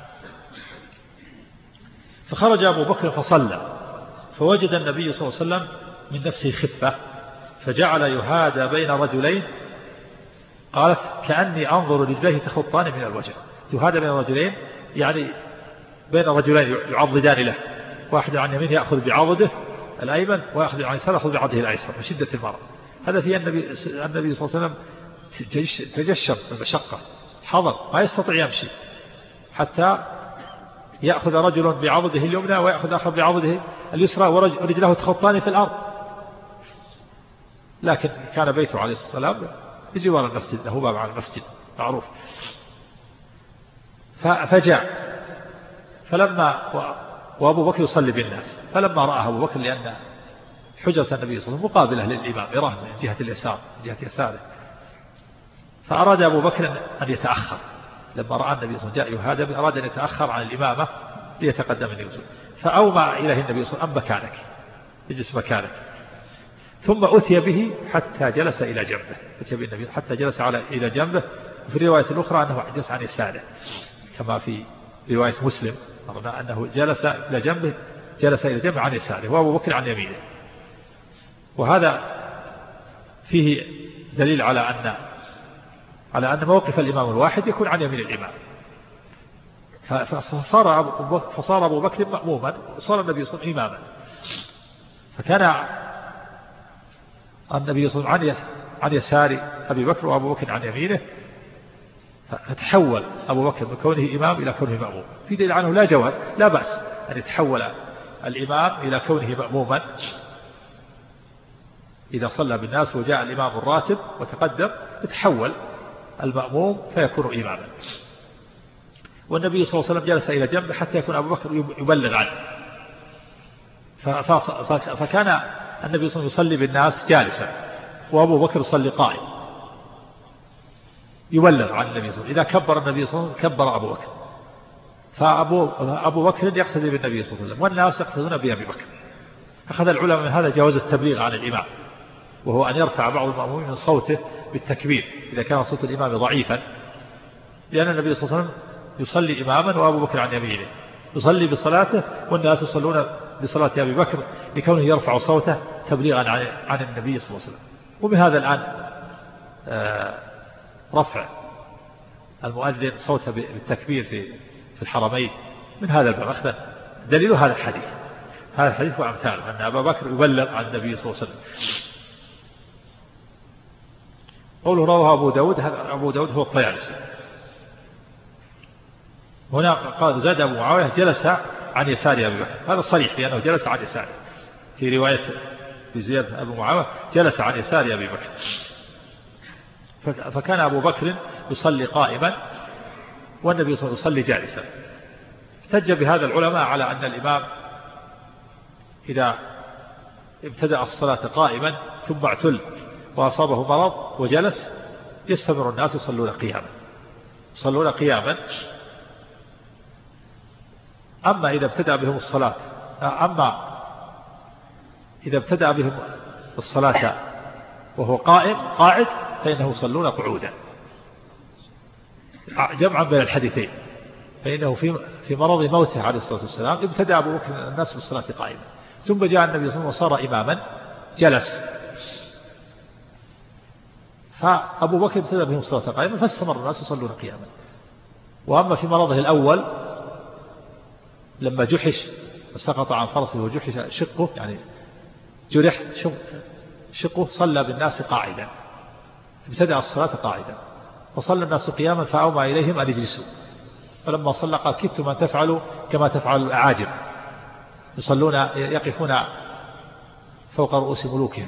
فخرج أبو بكر فصلى، فوجد النبي صلى الله عليه وسلم من نفسه خفة، فجعل يهادى بين رجلين، قالت كأني أنظر رجليه تخطان من الوجه. يهادى بين رجلين يعني بين رجلين يعضدان له، واحد عن يمينه يأخذ بعضده الأيمن ويأخذ عن يساره يأخذ بعضه الأيسر من شدة المرض. هذا في النبي صلى الله عليه وسلم تجشم المشقة، حضر ما يستطيع يمشي حتى يأخذ رجل بعضده اليمنى ويأخذ آخر بعضده اليسرى ورجله تخطان في الأرض. لكن كان بيته عليه الصلاة والسلام بجوار المسجد، له باب على المسجد معروف. فجاء وأبو بكر يصلي بالناس، فلما رأى أبو بكر لأن حجرة النبي صلى الله عليه وسلم مقابلة للإمام يراه من جهة اليسار من جهة يساره، فأراد أبو بكر أن يتأخر. لما رأى النبي صلى الله عليه وسلم جاء يهادى أراد أن يتأخر عن الإمامة ليتقدم النبي صلى الله عليه وسلم، فأومع إليه النبي صلى الله عليه وسلم مكانك، اجلس مكانك. ثم أتي به حتى جلس إلى جنبه، أتي بالنبي حتى جلس إلى جنبه. وفي الرواية الأخرى أنه جلس عن يساره كما في رواية مسلم أنه جلس إلى جنبه عن يساره وأبو بكر عن يمينه. وهذا فيه دليل على أن على أن موقف الإمام الواحد يكون عن يمين الإمام. فصار أبو بكر مأموما، وصار النبي صلى الله عليه وسلم إماما. فكان النبي صلى الله عليه وسلم عن يسار أبي بكر وأبو بكر عن يمينه، فتحول أبو بكر من كونه إمام إلى كونه مأموم. في دليل عنه لا جواز، لا بأس أن يتحول الإمام إلى كونه مأموما إذا صلى بالناس وجاء الإمام الراتب وتقدم، يتحول المأموم فيكون إماما. والنبي صلى الله عليه وسلم جلس إلى جنبه حتى يكون أبو بكر يبلغ عنه. فكان النبي صلى الله عليه وسلم يصلي بالناس جالسا، وأبو بكر يصلي قائم يبلغ عن النبي صلى الله عليه وسلم. إذا كبر النبي صلى الله عليه وسلم كبر أبو بكر، فأبو بكر يقتدي بالنبي صلى الله عليه وسلم، والناس يقتدون بأبي بكر. أخذ العلماء من هذا جواز التبليغ عن الإمام، وهو أن يرفع بعض المأمومين من صوته بالتكبير إذا كان صوت الإمام ضعيفا، لأن النبي صلى الله عليه وسلم يصلي إماما وأبو بكر عن يمينه، يصلي بصلاته والناس يصلون بصلاة أبي بكر لكونه يرفع صوته تبليغا عن النبي صلى الله عليه وسلم. ومن هذا الآن رفع المؤذن صوته بالتكبير في الحرمين من هذا الباب. أخذ دليل هذا الحديث، هذا الحديث وأمثاله، أن أبا بكر يبلغ عن النبي صلى الله عليه وسلم. قوله رواه أبو داود، هذا أبو داود هو الطيالسي. هنا قال زاد أبو معاوية جلس عن يسار أبي بكر، هذا صريح لأنه جلس عن يساره. في رواية زياد أبو معاوية جلس عن يسار أبي بكر. فكان أبو بكر يصلي قائما والنبي صلى الله عليه وسلم يصلي جالسا. احتج بهذا العلماء على أن الإمام إذا ابتدأ الصلاة قائما ثم اعتل وأصابه مرض وجلس يستمر الناس يصلون قياما. أما إذا ابتدأ بهم الصلاة وهو قاعد فإنه يصلون قعودا، جمعا بين الحديثين. فإنه في مرض موته عليه الصلاة والسلام ابتدأ أبو بكر الناس بالصلاة قائما، ثم جاء النبي صلى الله عليه وسلم وصار إماما جلس، فأبو بكر ابتدأ بهم الصلاة قائما فاستمر الناس يصلون قياما. وأما في مرضه الأول لما جحش وسقط عن فرسه وجحش شقه، يعني جرح شقه، صلى بالناس قاعدا، ابتدأ الصلاة قاعدا، فصلى الناس قياما فأومى إليهم أن يجلسوا. فلما صلى قال كدتم أن تفعلوا كما تفعل الأعاجم، يقفون فوق رؤوس ملوكهم،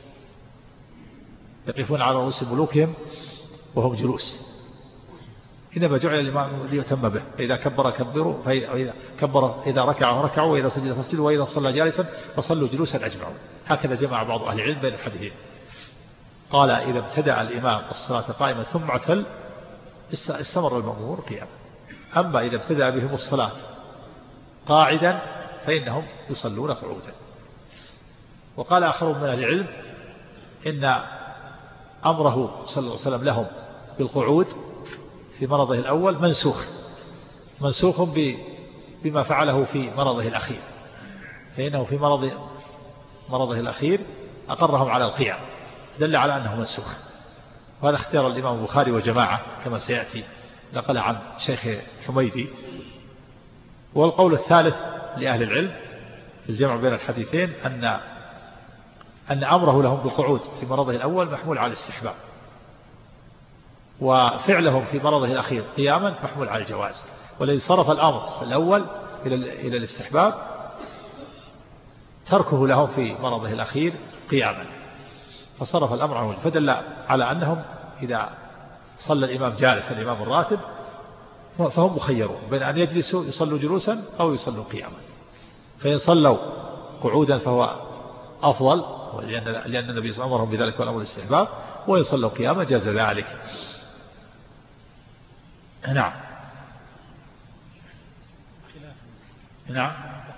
يقفون على رؤوس ملوكهم وهم جلوس. إنما جعل الإمام ليتم به، فإذا كبر كبروا، إذا ركع ركعوا، وإذا سجد فاسجدوا، وإذا صلى جالسا فصلوا جلوسا أجمعوا. هكذا جمع بعض أهل العلم بين الحديثين. قال إذا ابتدأ الإمام الصلاة قائما ثم اعتل استمر المأمور قياما. أما إذا ابتدأ بهم الصلاة قاعدا فإنهم يصلون قعودا. وقال آخرون من أهل العلم إن أمره صلى الله عليه وسلم لهم بالقعود في مرضه الأول منسوخ بما فعله في مرضه الأخير، فإنه في مرضه الأخير أقرهم على القيام، دل على أنه منسوخ. وهذا اختيار الإمام البخاري وجماعة كما سيأتي، نقل عن شيخ حميدي. والقول الثالث لأهل العلم في الجمع بين الحديثين أن أمره لهم بالقعود في مرضه الأول محمول على الاستحباب، وفعلهم في مرضه الأخير قياما محمول على الجواز. والذي صرف الأمر الأول إلى الاستحباب تركه لهم في مرضه الأخير قياما، فصرف الأمر عنه، فدل على أنهم إذا صلى الإمام جالس الإمام الراتب فهم مخيرون بين أن يجلسوا يصلوا جلوسا أو يصلوا قياما. فإن صلوا قعودا فهو أفضل، لأن النبي صلى الله عليه وسلم أمرهم بذلك والأمر الاستحباب، وإن صلوا قياما جاز ذلك. نعم نعم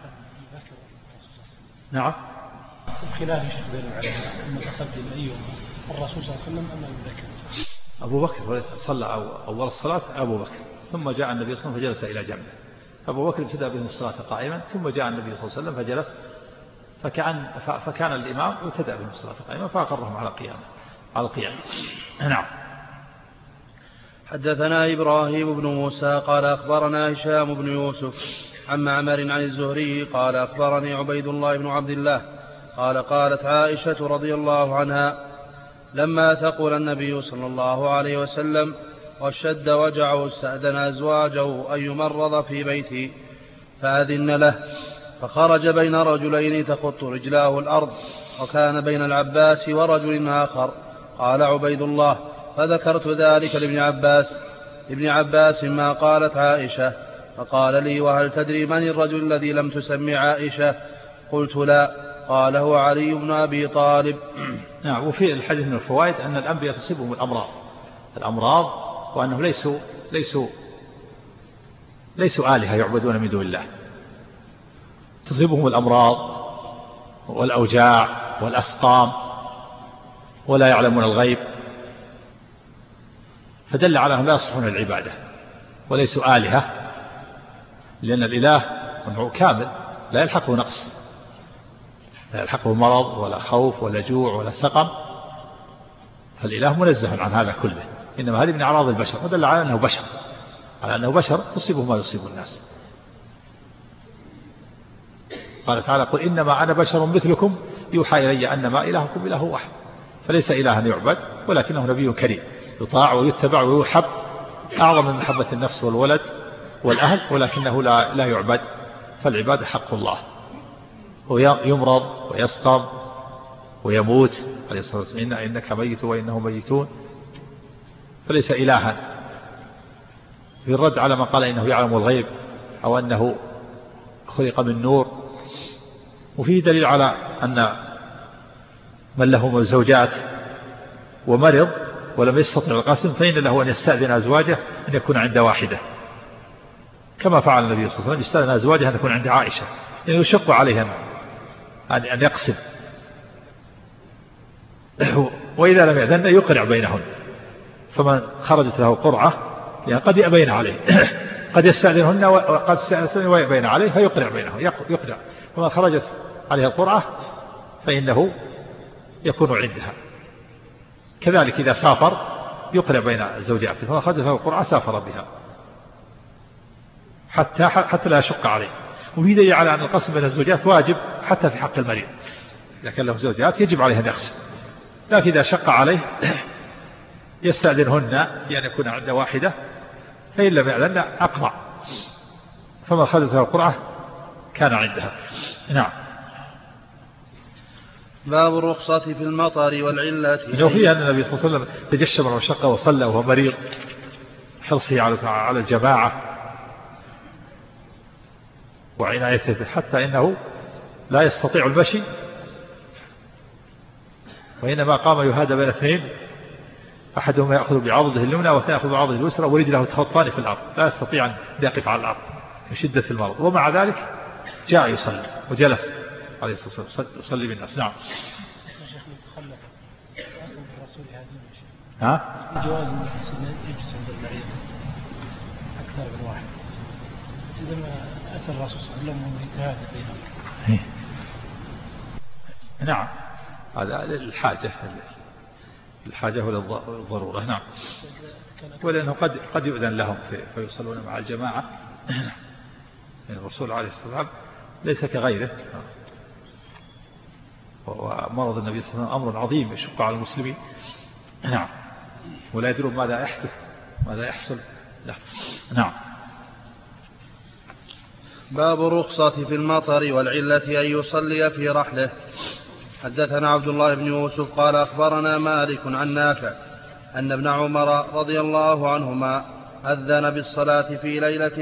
نعم. الخلاف يشبه بين العلماء المتقدم أيهما الرسول صلى الله عليه وسلم أم أبو بكر؟ أبو بكر صلى أول الصلاة أبو بكر، ثم جاء النبي صلى الله عليه وسلم فجلس إلى جنبه. أبو بكر ابتدأ بهم الصلاة قائما، ثم جاء النبي صلى الله عليه وسلم فجلس، فكان الإمام ابتدأ بهم الصلاة قائما فأقرهم على القيام. نعم. حدثنا إبراهيم بن موسى قال أخبرنا هشام بن يوسف عن معمر عن الزهري قال أخبرني عبيد الله بن عبد الله قال قالت عائشة رضي الله عنها لما ثقل النبي صلى الله عليه وسلم واشتد وجعه استأذن أزواجه أن يمرض في بيته فأذن له فخرج بين رجلين تخط رجلاه الأرض وكان بين العباس ورجل آخر. قال عبيد الله فذكرت ذلك لابن عباس ما قالت عائشة فقال لي وهل تدري من الرجل الذي لم تسمي عائشة؟ قلت لا. قال هو علي بن أبي طالب. نعم. وفي الحديث من الفوائد أن الأنبياء تصيبهم الأمراض وأنهم ليسوا آلهة يعبدون من دون الله. تصيبهم الأمراض والأوجاع والأسقام ولا يعلمون الغيب، فدل على أنهم لا يصلحون العبادة وليسوا آلهة، لأن الإله أنه كامل لا يلحقه نقص، لا يلحقه مرض ولا خوف ولا جوع ولا سقم، فالإله منزه عن هذا كله. إنما هذه من أعراض البشر، ودل على أنه بشر تصيبه ما يصيب الناس. قال تعالى قل إنما أنا بشر مثلكم يوحى إلي أنما إلهكم إله واحد، فليس إلها يعبد ولكنه نبي كريم يطاع ويتبع ويحب أعظم من محبة النفس والولد والأهل، ولكنه لا يعبد، فالعبادة حق الله. ويمرض ويسقم ويموت عليه الصلاة والسلام إنك ميت وإنهم ميتون، فليس إلها. في الرد على من قال إنه يعلم الغيب أو أنه خلق من نور، وفيه دليل على أن من له زوجات ومرض ولم يستطع القسم فإن له أن يستأذن أزواجه أن يكون عند واحدة، كما فعل النبي صلى الله عليه وسلم، يستأذن أزواجه أن يكون عند عائشة، لأنه يشق عليهم أن يقسم، وإذا لم يأذن يقرع بينهن، فمن خرجت له قرعة يعني قد يأبين عليه قد يستأذنهن وقد يستأذن ويأبين عليه فيقرع بينهن يقرع، ومن خرجت عليه القرعة فإنه يكون عندها. كذلك إذا سافر يقرع بين الزوجات، فمن خرجت له القرعة سافر بها حتى لا يشق عليه. وفي دليل على أن القسم بين الزوجات واجب حتى في حق المريض، إذا كان له زوجات يجب عليه أن يقسم، لكن إذا شق عليه يستأذنهن في أن يكون عند واحدة، فإن لم يأذن أقرع، فمن خرجت له القرعة كان عندها. نعم. باب الرخصة في المطر والعلة. وفيه أن النبي صلى الله عليه وسلم تجشم المشقة وصلى وهو مريض، حرصه على الجماعة وعنايته حتى إنه لا يستطيع المشي، وإنما قام يهادى بين اثنين، أحدهم يأخذ بعضده اليمنى والثاني يأخذ بعضده اليسرى ورجله تخطان في الأرض، لا يستطيع أن يقف على الأرض من شدة المرض، ومع ذلك جاء يصلي وجلس عليه الصلاة والسلام يصلي بالناس. نعم. جواز الإنسان يجلس عند المريض أكثر من واحد، عندما أتى الرسول صلى الله عليه وسلم وانتهى بينهم. نعم، هذا الحاجة والضرورة. نعم. ولأنه قد يؤذن لهم فيصلون مع الجماعة، يعني الرسول عليه الصلاة والسلام ليس كغيره، ومرض النبي صلى الله عليه وسلم أمر عظيم يشق على المسلمين. نعم. ولا يدرون ماذا يحدث ماذا يحصل. نعم. باب الرخصة في المطر والعلة أن يصلي في رحله. حدثنا عبد الله بن يوسف قال أخبرنا مالك عن نافع أن ابن عمر رضي الله عنهما أذن بالصلاة في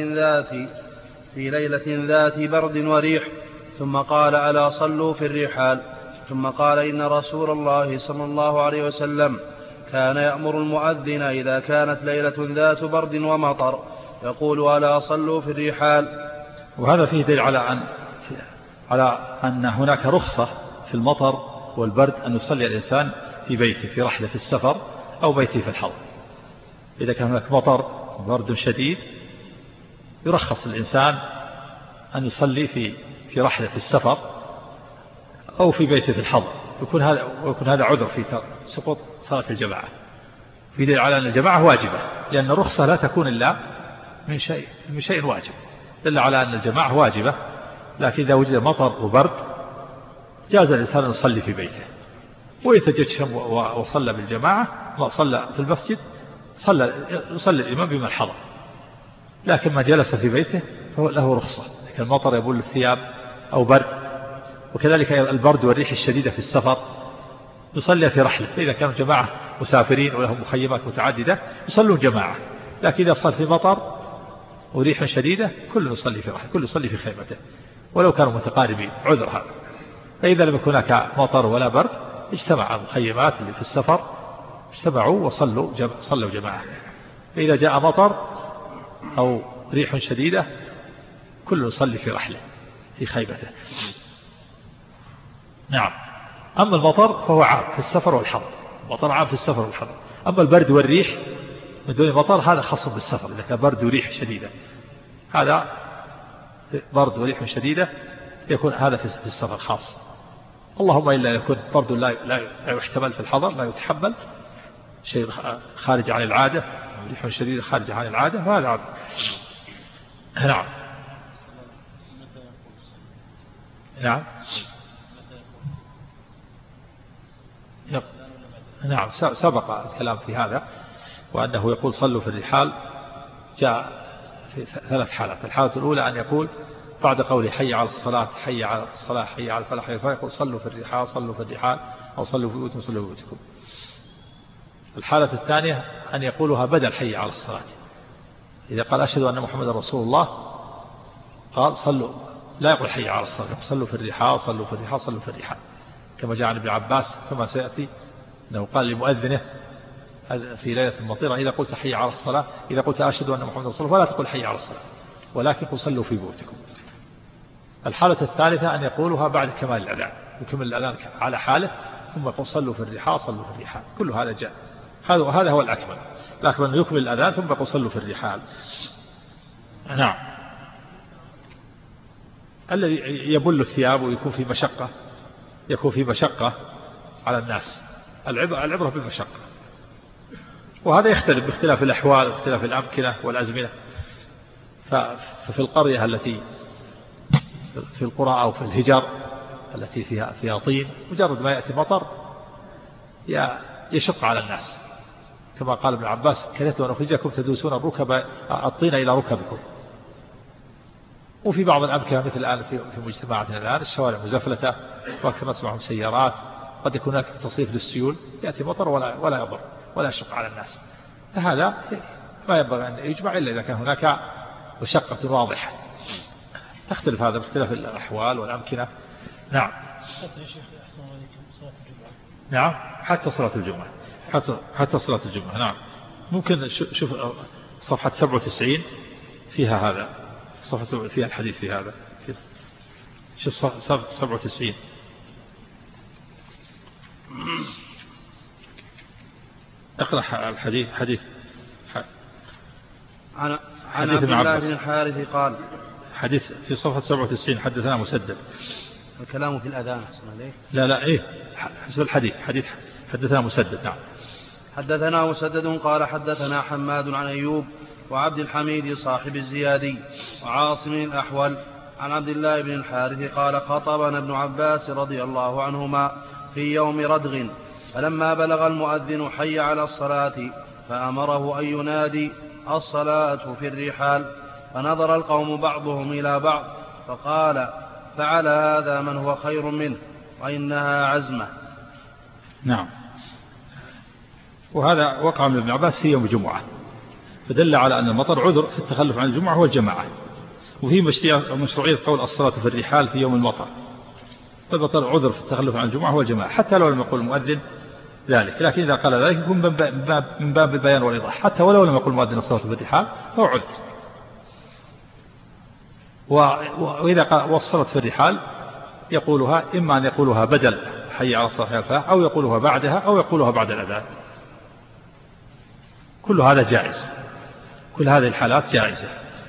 ليلة ذات برد وريح، ثم قال ألا صلوا في الرحال، ثم قال إن رسول الله صلى الله عليه وسلم كان يأمر المؤذن إذا كانت ليلة ذات برد ومطر يقول ألا صلوا في الرحال. وهذا فيه دليل على أن هناك رخصة في المطر والبرد أن يصلي الإنسان في بيته في رحلة في السفر أو بيته في الحضر. إذا كان هناك مطر برد شديد يرخص الإنسان أن يصلي في رحلة في السفر أو في بيته في الحضر، يكون هذا عذر في سقوط صلاة الجماعة. في دليل على أن الجماعة واجبة لأن الرخصة لا تكون إلا من شيء واجب، دل على أن الجماعة واجبة. لكن إذا وجد مطر وبرد جاز الإنسان أن يصلي في بيته، وإذا جد وصلى بالجماعة وصلى في المسجد يصلي الإمام بمن حضر. لكن ما جلس في بيته فهو له رخصة، كان المطر يبل الثياب أو برد. وكذلك البرد والريح الشديدة في السفر يصلي في رحله، فإذا كانوا جماعة مسافرين ولهم مخيمات متعددة يصلون جماعة. لكن إذا صار في مطر وريح شديدة كل يصلي في رحله، كل يصلي في خيمته ولو كانوا متقاربين، عذر هذا. فإذا لم يكن هناك مطر ولا برد اجتمع المخيمات اللي في السفر، اجتمعوا وصلوا جماعة. فإذا جاء مطر أو ريح شديدة كل يصلي في رحله في خيمته. نعم. أما المطر فهو عام في السفر والحضر، المطر عام في السفر والحضر. أما البرد والريح من دون مطر هذا خاص بالسفر، إذا كان برد وريح شديدة، هذا برد وريح شديدة يكون هذا في السفر خاص. اللهم إلا يكون برد لا يحتمل في الحضر، لا يتحمل، شيء خارج عن العادة، ريح شديدة خارج عن العادة، فهذا عام. نعم. نعم. نعم سبق الكلام في هذا، وأنه يقول صلوا في الرحال جاء في 3 حالات. الحالة الأولى أن يقول بعد قوله حي على الصلاة حي على الصلاة حي على الفلاح يقول صلوا في الرحال صلوا في الرحال، أو صلوا في بيوتكم صلوا في بيوتكم. الحالة الثانية أن يقولها بدل حي على الصلاة، إذا قال أشهد أن محمد رسول الله قال صلوا، لا يقول حي على الصلاة، يقول صلوا في الرحال صلوا في الرحال صلوا في الرحال، كما جاء عن ابن عباس كما سيأتي أنه قال لمؤذنه في ليلة المطيرة إذا قلت حي على الصلاة، إذا قلت أشهد أن محمد رسول الله فلا تقول حي على الصلاة، ولكن قل صلوا في بيوتكم. الحالة الثالثة أن يقولها بعد كمال الأذان، يكمل الأذان على حاله ثم يقول صلوا في الرحال صلوا في الرحال. كل هذا جاء، هذا هو الأكمل، لكن أن يكمل الأذان ثم يقول صلوا في الرحال. نعم. الذي يبل الثياب ويكون في مشقة، يكون في مشقة على الناس، العبرة بالمشقة، وهذا يختلف باختلاف الأحوال واختلاف الأمكنة والأزمنة. ففي القرية التي في القرى أو في الهجر التي فيها طين، مجرد ما يأتي مطر يشق على الناس، كما قال ابن عباس كرهت أن أخرجكم تدوسون الطين إلى ركبكم. وفي بعض الأمكنة مثل الآن في مجتمعاتنا الآن الشوارع مزفلة وأكثر نسمعهم سيارات، قد يكون هناك تصريف للسيول، يأتي مطر ولا يضر ولا يشق على الناس. فهذا ما ينبغي أن يجمع إلا إذا كان هناك مشقة واضحة، تختلف هذا باختلاف الأحوال والأمكنة. نعم. نعم حتى صلاة الجمعة، حتى صلاة الجمعة. نعم. ممكن شوف صفحة 97 فيها هذا، صفحة فيها الحديث في هذا، شوف 97 اقرأ الحديث. عن عبد الله بن الحارث قال، حديث في صفحة 97 حدثنا مسدد. الكلام في الأذان أحسن عليه. لا إيه حسب الحديث حدثنا مسدد. نعم. حدثنا مسدد قال حدثنا حماد عن أيوب وعبد الحميد صاحب الزيادي وعاصم الأحول عن عبد الله بن الحارث قال خطبنا ابن عباس رضي الله عنهما في يوم ردغ، فلما بلغ المؤذن حي على الصلاة فأمره أن ينادي الصلاة في الرحال، فنظر القوم بعضهم إلى بعض فقال فعل هذا من هو خير منه وإنها عزمة. نعم. وهذا وقع من ابن عباس في يوم الجمعة، فدل على أن المطر عذر في التخلف عن الجمعة هو الجماعة. وفي مشروعية قول الصلاة في الرحال في يوم المطر، فالمطر عذر في التخلف عن الجمعة هو الجماعة حتى لو لم يقول المؤذن ذلك، لكن إذا قال ذلك يكون من باب البيان والإيضاح، حتى ولو لم يقول المؤذن الصلاة في الرحال فهو عذر. وإذا وصلت في الرحال يقولها إما أن يقولها بدل حي على الصلاة والفلاح، أو يقولها بعدها، أو يقولها بعد الأذان. كل هذا جائز، كل هذه الحالات جائزة.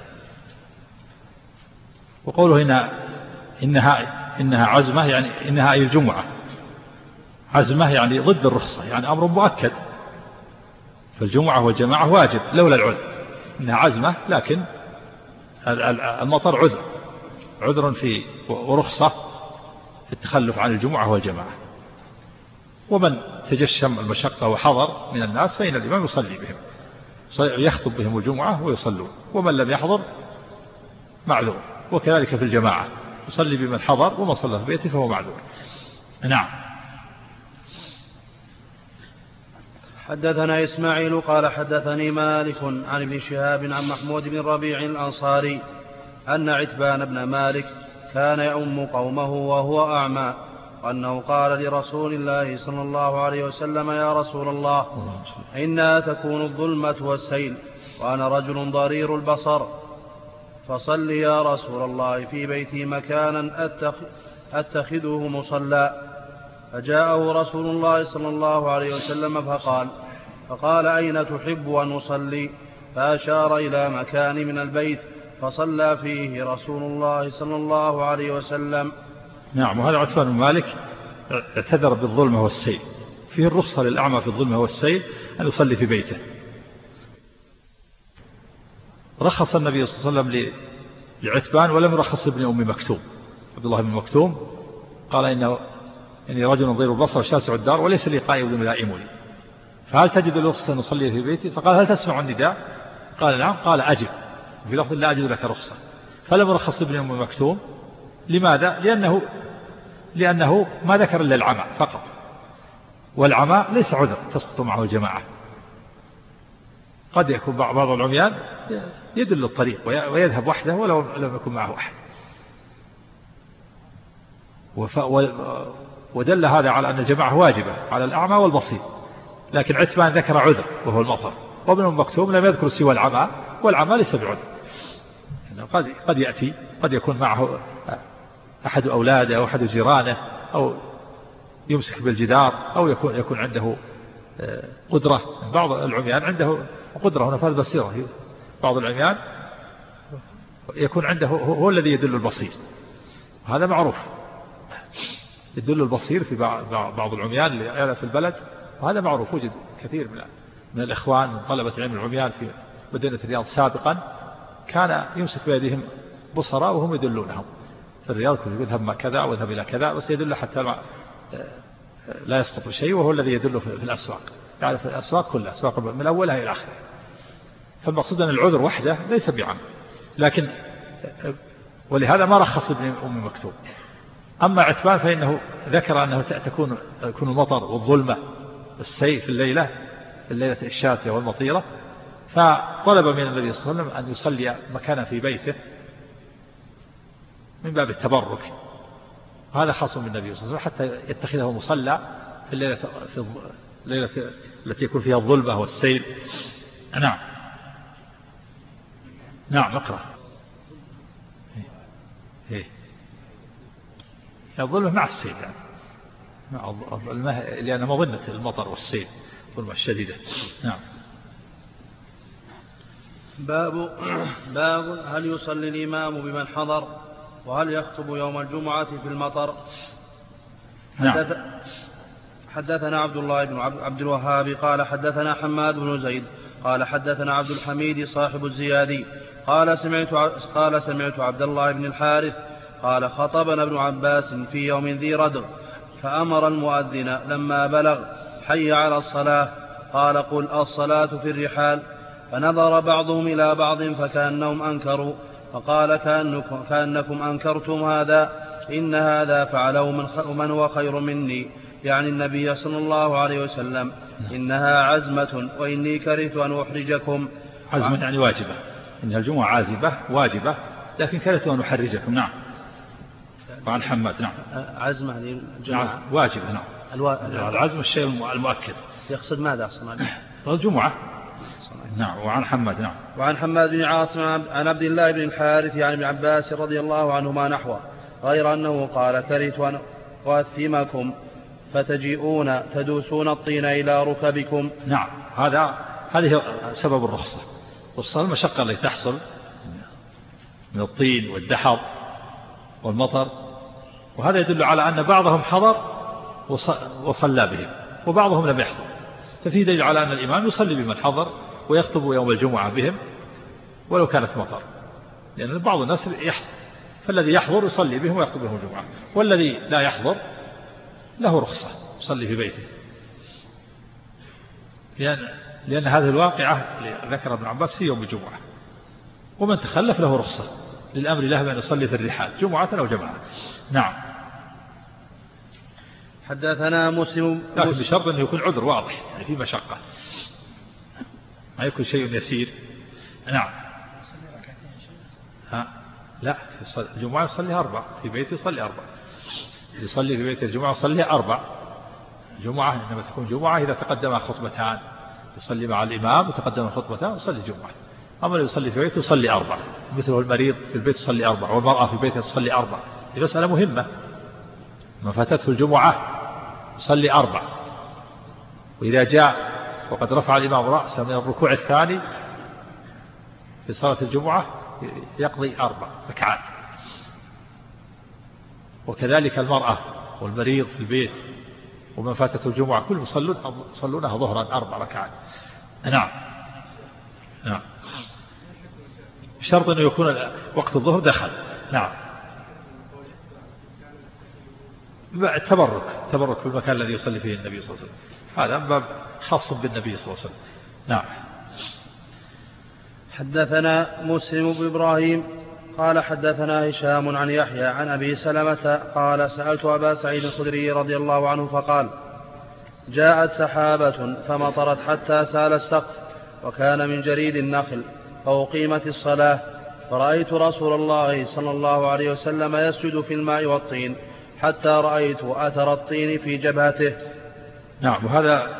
وقوله إنها عزمة يعني إنها أي الجمعة، عزمة يعني ضد الرخصة، يعني أمر مؤكد، فالجمعة والجماعة واجب لولا العذر، إنها عزمة، لكن المطر عذر في ورخصة في التخلف عن الجمعة والجماعة. ومن تجشم المشقة وحضر من الناس فإن الإمام يصلي بهم، يخطب بهم الجمعة ويصلون، ومن لم يحضر معذور. وكذلك في الجماعة يصلي بمن حضر، ومن صلى في بيته فهو معذور. نعم. حدثنا إسماعيل قال حدثني مالك عن ابن شهاب عن محمود بن ربيع الأنصاري أن عتبان بن مالك كان يؤم قومه وهو أعمى، وأنه قال لرسول الله صلى الله عليه وسلم: يا رسول الله، إنها تكون الظلمة والسيل وأنا رجل ضرير البصر، فصل يا رسول الله في بيتي مكانا أتخذه مصلى. فجاءه رسول الله صلى الله عليه وسلم فقال: أين تحب أن أصلي؟ فأشار إلى مكان من البيت فصلى فيه رسول الله صلى الله عليه وسلم. نعم. وهذا عتبان بن مالك اعتذر بالظلمة والسيل، فيه الرخصة للأعمى في الظلمة والسيل أن يصلي في بيته. رخص النبي صلى الله عليه وسلم لعتبان ولم يرخص ابن أم مكتوم، عبد الله بن مكتوم قال: إني رجل ضرير البصر شاسع الدار وليس لي قائد يلائمني، فهل تجد الرخصة أن أصلي في بيتي؟ فقال: هل تسمع النداء؟ قال: نعم. قال: أجب. في لفظ: لا أجد لك رخصة. فلم يرخص ابن أم مكتوم. لماذا؟ لأنه ما ذكر إلا العمى فقط، والعمى ليس عذر تسقط معه الجماعة. قد يكون بعض العميان يدل الطريق ويذهب وحده ولو لم يكن معه أحد، ودل هذا على أن الجماعة واجبة على الأعمى والبصير. لكن عتبان ذكر عذر وهو المطر، وابن أم مكتوم لم يذكر سوى العمى، والعمى ليس بعذر. قد يأتي، قد يكون معه أحد أولاده أو أحد جيرانه، أو يمسك بالجدار، أو يكون عنده قدرة. بعض العميان عنده قدرة ونفاذ بصيرة، بعض العميان يكون عنده هو الذي يدل البصير، هذا معروف، يدل البصير في بعض العميان اللي في البلد، وهذا معروف. وجد كثير من الإخوان من طلبة علم العميان في مدينة الرياض سابقا كان يمسك بيدهم بصراء وهم يدلونهم في الرياض، يقول اذهب كذا واذهب إلى كذا، بس يدل حتى لا يسقط شيء، وهو الذي يدل في الأسواق، يعرف الأسواق كلها، أسواق من أولها إلى آخرها. فالمقصود أن العذر وحده ليس بعام، لكن ولهذا ما رخص ابن أم مكتوم. أما عتبان فإنه ذكر أنه تكون المطر والظلمة والسيل في الليلة الشاتية والمطيرة، فطلب من النبي صلى الله عليه وسلم أن يصلي مكانا في بيته من باب التبرك، هذا خاص بالنبي صلى الله عليه وسلم، حتى يتخذه مصلى في الليلة التي يكون فيها الظلمة والسيل. نعم. نعم. اقرأ. الظلمة مع السيل، يعني مع الظلمة، لأن مظنة المطر والسيل الظلمة الشديدة. نعم. باب هل يصلي الإمام بمن حضر، وهل يخطب يوم الجمعة في المطر؟ نعم. حدثنا عبد الله بن عبد الوهاب قال حدثنا حماد بن زيد قال حدثنا عبد الحميد صاحب الزيادي قال سمعت عبد الله بن الحارث قال خطبنا ابن عباس في يوم ذي ردغ، فأمر المؤذن لما بلغ: حي على الصلاة، قال: قل الصلاة في الرحال. فنظر بعضهم إلى بعض فكأنهم أنكروا، فقال: كأنكم أنكرتم هذا، إن هذا فعله من هو خير مني، يعني النبي صلى الله عليه وسلم. إنها عزمة وإني كرهت أن أحرجكم. عزمة يعني واجبة، إن الجمعة عازبة واجبة، لكن كرهت أن أحرجكم. نعم. وعن حماد. نعم. عزمة هذه الجمعة واجبة. نعم. العزم الشيء المؤكد. يقصد ماذا أصلا؟ الجمعة. نعم. وعن حماد. نعم. وعن حماد بن عاصم عن عبد الله بن الحارث يعني ابن عباس رضي الله عنهما نحوه، غير أنه قال: كرهت أن أؤثمكم فتجيئون تدوسون الطين إلى ركبكم. نعم. هذه سبب الرخصة، المشقة التي تحصل من الطين والدحر والمطر، وهذا يدل على أن بعضهم حضر وصلى بهم، وبعضهم لم يحضر، ففي دليل على أن الإمام يصلي بمن حضر ويخطب يوم الجمعة بهم ولو كانت مطر، لأن بعض الناس يحضر، فالذي يحضر يصلي بهم ويخطب بهم الجمعة، والذي لا يحضر له رخصة يصلي في بيته، لأن هذه الواقعة ذكر ابن عباس في يوم الجمعة، ومن تخلف له رخصة للأمر له بأن يصلي في الرحال جمعة أو جماعة. نعم. حدثنا مسلم لكن بشرط أنه يكون عذر واضح، يعني في مشقة، ما يكون شيء يسير. نعم. لا، في الجمعة يصلي 4، في بيته يصلي 4، يصلي في بيت الجمعة يصلي 4. جمعة إنما تكون جمعة إذا تقدم خطبتان، يصلي مع الإمام وتقدم خطبتان يصلي جمعة. أما اللي يصلي في بيته يصلي 4، مثله المريض في البيت يصلي 4، والمرأة في بيتها تصلي 4. هذه مسألة مهمة، من فاتته الجمعة يصلي 4، وإذا جاء وقد رفع الإمام رأسه من الركوع الثاني في صلاة الجمعة يقضي 4 ركعات. وكذلك المرأة والمريض في البيت ومن فاتته الجمعة كلهم يصلونها ظهرا 4 ركعات. نعم. نعم، بشرط أنه يكون وقت الظهر دخل. نعم. تبرك في المكان الذي يصلي فيه النبي صلى الله عليه وسلم، هذا باب خاص بالنبي صلى الله عليه وسلم. نعم. حدثنا مسلم بن إبراهيم قال حدثنا هشام عن يحيى عن أبي سلمة قال سألت أبا سعيد الخدري رضي الله عنه فقال جاءت سحابة فمطرت حتى سال السقف وكان من جريد النخل فأقيمت الصلاة فرأيت رسول الله صلى الله عليه وسلم يسجد في الماء والطين حتى رأيت أثر الطين في جبهته. نعم. وهذا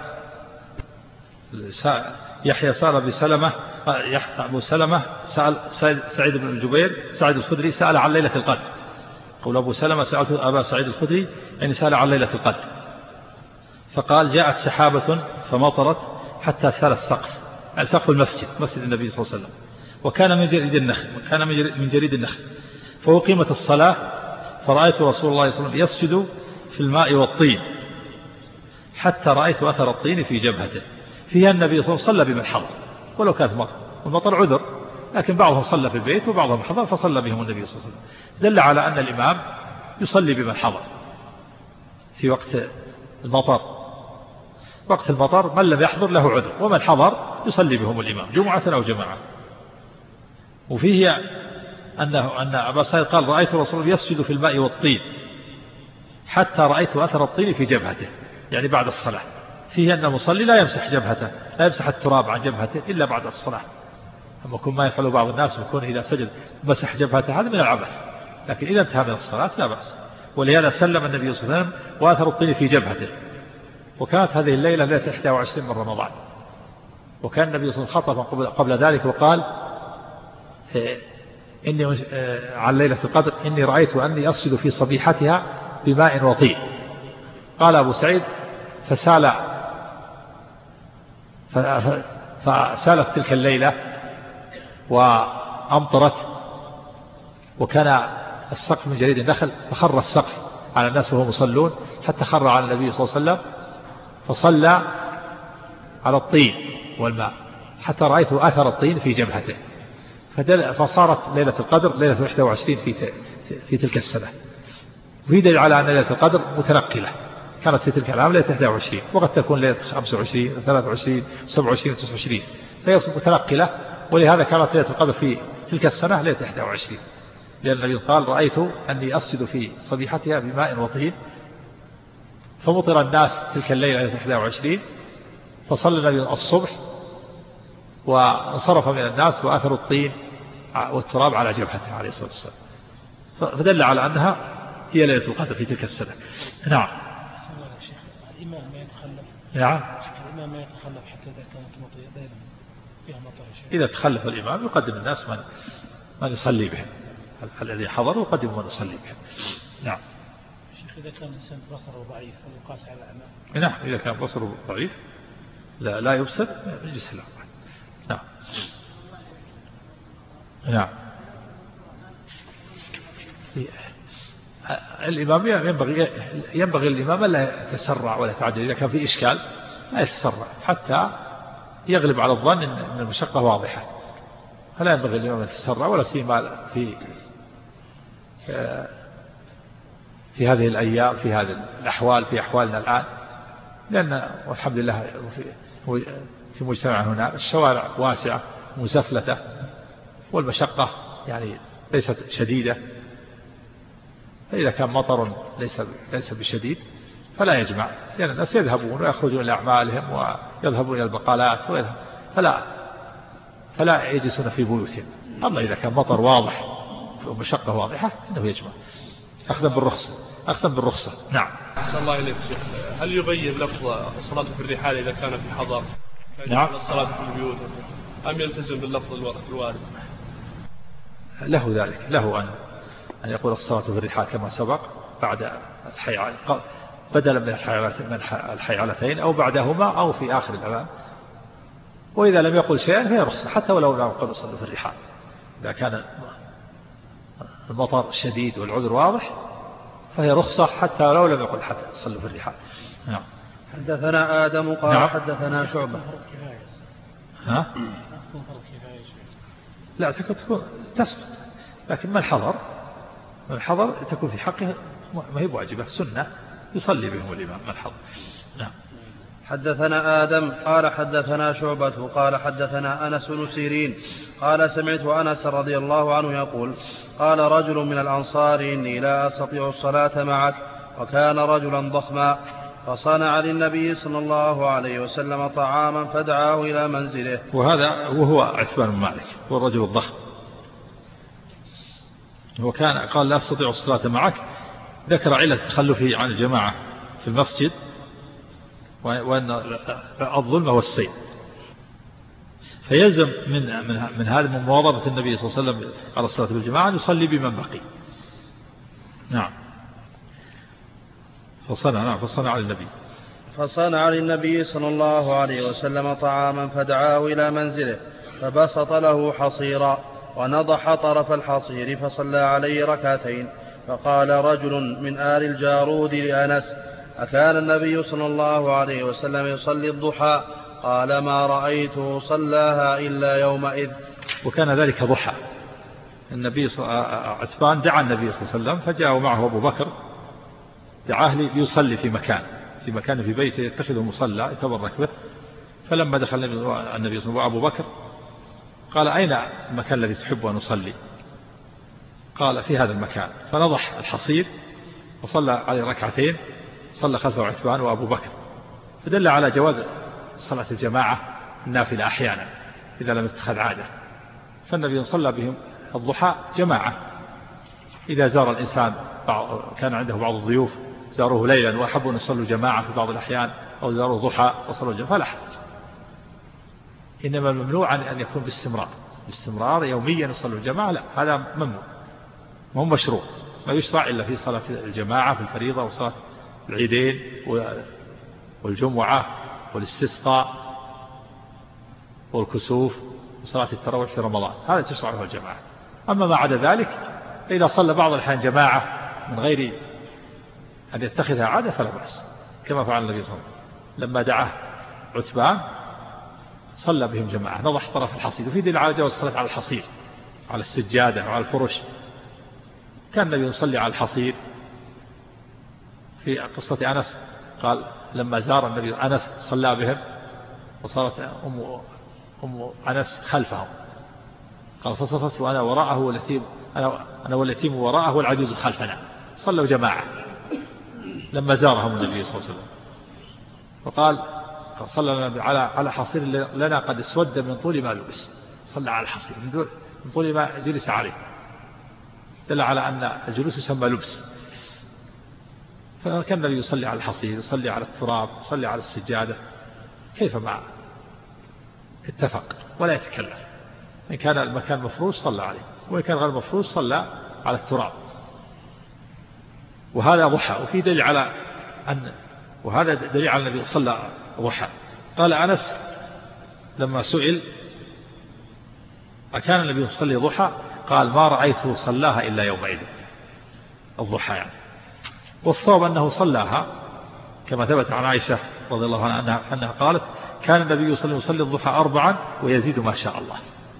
يحيى سأل بسلمة، أبو سلمة سأل سعيد بن الجبير، سعيد الخدري سأل عن ليلة القدر. قول أبو سلمة سألت أبا سعيد الخدري يعني سأل عن ليلة القدر، فقال جاءت سحابة فمطرت حتى سال السقف، يعني سقف المسجد، مسجد النبي صلى الله عليه وسلم، وكان من جريد النخل، فأقيمت الصلاة فرأيت رسول الله صلى الله عليه وسلم يسجد في الماء والطين حتى رأيت أثر الطين في جبهته. فيها النبي صلى الله عليه وسلم صلى بمن حضر ولو كانت مطر، والمطر عذر، لكن بعضهم صلى في البيت وبعضهم حضر فصلى بهم النبي صلى الله عليه وسلم، دل على أن الإمام يصلي بمن حضر في وقت المطر. وقت المطر من لم يحضر له عذر، ومن حضر يصلي بهم الإمام جمعة أو جماعة. وفيه أن أبا سعيد قال رأيت رسول الله يسجد في الماء والطين حتى رأيت أثر الطين في جبهته، يعني بعد الصلاة. فيه أن المصلي لا يمسح جبهته، لا يمسح التراب عن جبهته إلا بعد الصلاة. أما كن ما يفعل بعض الناس ويكون إذا سجد مسح جبهته، هذا من العبث، لكن إذا انتهى من الصلاة لا بأس. ولهذا سلم النبي صلى الله عليه وسلم وأثر الطين في جبهته. وكانت هذه الليلة ليلة 21 من رمضان، وكان النبي صلى الله عليه وسلم خطب قبل ذلك وقال إني عن ليلة القدر إني رأيت أني أسجد في صبيحتها بماء وطين. قال أبو سعيد فسالت تلك الليلة وأمطرت، وكان السقف من جريد النخل، فخر السقف على الناس وهم يصلون حتى خر على النبي صلى الله عليه وسلم فصلى على الطين والماء حتى رأيت أثر الطين في جبهته. فصارت ليلة القدر ليلة 21 في تلك السنة. وفي دليل على أن ليلة القدر متنقلة، كانت في تلك العام ليلة 21 وقد تكون ليلة 25 23 27 29، فهي متنقلة. ولهذا كانت ليلة القدر في تلك السنة ليلة 21، لأن النبي قال رأيت أني أسجد في صبيحتها بماء وطين، فمطر الناس تلك الليلة ليلة 21، فصلى النبي الصبح وانصرف من الناس وأثر الطين والتراب على جبهته عليه الصلاة والسلام، فدل على أنها هي ليلة القدر في تلك السنة. نعم. الإمام ما يتخلف. نعم. الإمام ما يتخلف حتى إذا كانت مطيرة فيها مطر. إذا تخلف الإمام يقدم الناس من يصلي بهم، الذي حضر يقدم من يصلي بهم. نعم. شيخ إذا كان الإنسان بصره ضعيف فيقاس على الأعمى. نعم، إذا كان بصره ضعيف لا يفسد يجلس الأعمى. نعم. نعم. الإمام ينبغي الإمام لا يتسرع ولا يتعجل. إذا كان في إشكال لا يتسرع حتى يغلب على الظن أن المشقة واضحة، فلا ينبغي الإمام أن يتسرع، ولا سيما في هذه الأيام، في هذه الأحوال، في أحوالنا الآن، لأن والحمد لله في مجتمع هنا الشوارع واسعة مزفلتة، والمشقة يعني ليست شديدة، فإذا كان مطر ليس بشديد فلا يجمع، لأن الناس يذهبون ويخرجون إلى أعمالهم ويذهبون إلى البقالات فلا يجلسون في بيوتهم. أما إذا كان مطر واضح ومشقة واضحة إنه يجمع أخذا بالرخصة. نعم. أحسن الله إليك شيخ، هل يغير لفظ الصلاة في الرحال إذا كان في حضر؟ نعم. الصلاة في البيوت، أم يلتزم باللفظ الوارد؟ له ذلك، له أن يقول الصلاة في الرحال كما سبق بعد بدلا من الحيعلتين أو بعدهما أو في آخر الأذان. وإذا لم يقل شيئا فهي رخصة، حتى ولو لم يقل صلوا في الرحال، إذا كان المطر شديد والعذر واضح فهي رخصة حتى لو لم يقل حتى صلوا في الرحال. نعم. حدثنا آدم قال نعم. حدثنا شعبة. لا تكون تسقط، لكن من حضر تكون في حقه ما هي واجبة، سنة يصلي بهم الإمام من حضر. نعم. حدثنا آدم قال حدثنا شعبة قال حدثنا أنس بن سيرين قال سمعت أنس رضي الله عنه يقول قال رجل من الأنصار إني لا أستطيع الصلاة معك، وكان رجلا ضخما، فصنع للنبي صلى الله عليه وسلم طعاما فدعاه إلى منزله. وهو عتبان بن مالك، هو الرجل الضخم، هو قال لا أستطيع الصلاة معك، ذكر علة تخلفه عن الجماعة في المسجد، وأن الظلم هو السيء، فيلزم من هذا من مواظبة النبي صلى الله عليه وسلم على الصلاة بالجماعة أن يصلي بمن بقي. نعم. فصنع للنبي صلى الله عليه وسلم طعاما فدعاه إلى منزله، فبسط له حصيرا ونضح طرف الحصير فصلى عليه ركعتين. فقال رجل من آل الجارود لأنس أكان النبي صلى الله عليه وسلم يصلي الضحى؟ قال ما رأيته صلاها إلا يومئذ. وكان ذلك ضحى، عتبان دعا النبي صلى الله عليه وسلم، فجاء معه أبو بكر، دعاه ليصلي في مكان في بيته يتخذه مصلى يتبرك به. فلما دخل النبي صلى الله عليه وسلم أبو بكر قال أين المكان الذي تحب أن أصلي؟ قال في هذا المكان، فنضح الحصير وصلى عليه ركعتين، صلى خلفه عتبان وأبو بكر، فدل على جواز صلاة الجماعة النافلة أحيانا إذا لم يتخذ عادة. فالنبي صلى بهم الضحى جماعة، إذا زار الإنسان كان عنده بعض الضيوف زاروه ليلا وأحبوا أن يصلوا جماعة في بعض الأحيان، أو زاروه ضحى وصلوا جماعة فلا حرج، إنما الممنوع أن يكون باستمرار يوميا يصلوا الجماعة، لا، هذا ممنوع، ما هو مشروع، ما يشرع إلا في صلاة الجماعة في الفريضة وصلاة العيدين والجمعة والاستسقاء والكسوف وصلاة التراويح في رمضان، هذا تشرع له الجماعة. أما ما عدا ذلك إذا صلى بعض الأحيان جماعة من غير أن يتخذها عادة فلا بأس، كما فعل النبي صلى الله عليه وسلم لما دعاه عتبان صلى بهم جماعة، نضح طرف الحصير، وفي دليل على جواز الصلاة على الحصير، على السجادة وعلى الفرش. كان النبي يصلي على الحصير. في قصة أنس قال لما زار النبي أنس صلى بهم، وصارت أم أنس خلفهم، قال فصفت وأنا وراءه واليتيم أنا واليتيم وراءه والعجوز خلفنا، صلوا جماعة لما زارهم النبي صلى الله عليه وسلم. فقال صلى على حصير لنا قد اسود من طول ما لبس، صلى على الحصير من طول ما جلس عليه، دل على أن الجلوس يسمى لبس. فكان النبي يصلي على الحصير، يصلي على التراب، يصلي على السجادة كيفما اتفق ولا يتكلف. إن كان المكان مفروش صلى عليه، وإن كان غير مفروش صلى على التراب. وهذا ضحى، وفي دليل على وهذا دليل على النبي صلى ضحى. قال أنس لما سئل أكان النبي يصلي ضحى؟ قال ما رأيته صلاها إلا يومئذ، الضحى يعني. والصواب أنه صلاها كما ثبت عن عائشة رضي الله عنها أنها قالت كان النبي صلى الله عليه وسلم يصلي الضحى 4 ويزيد ما شاء الله.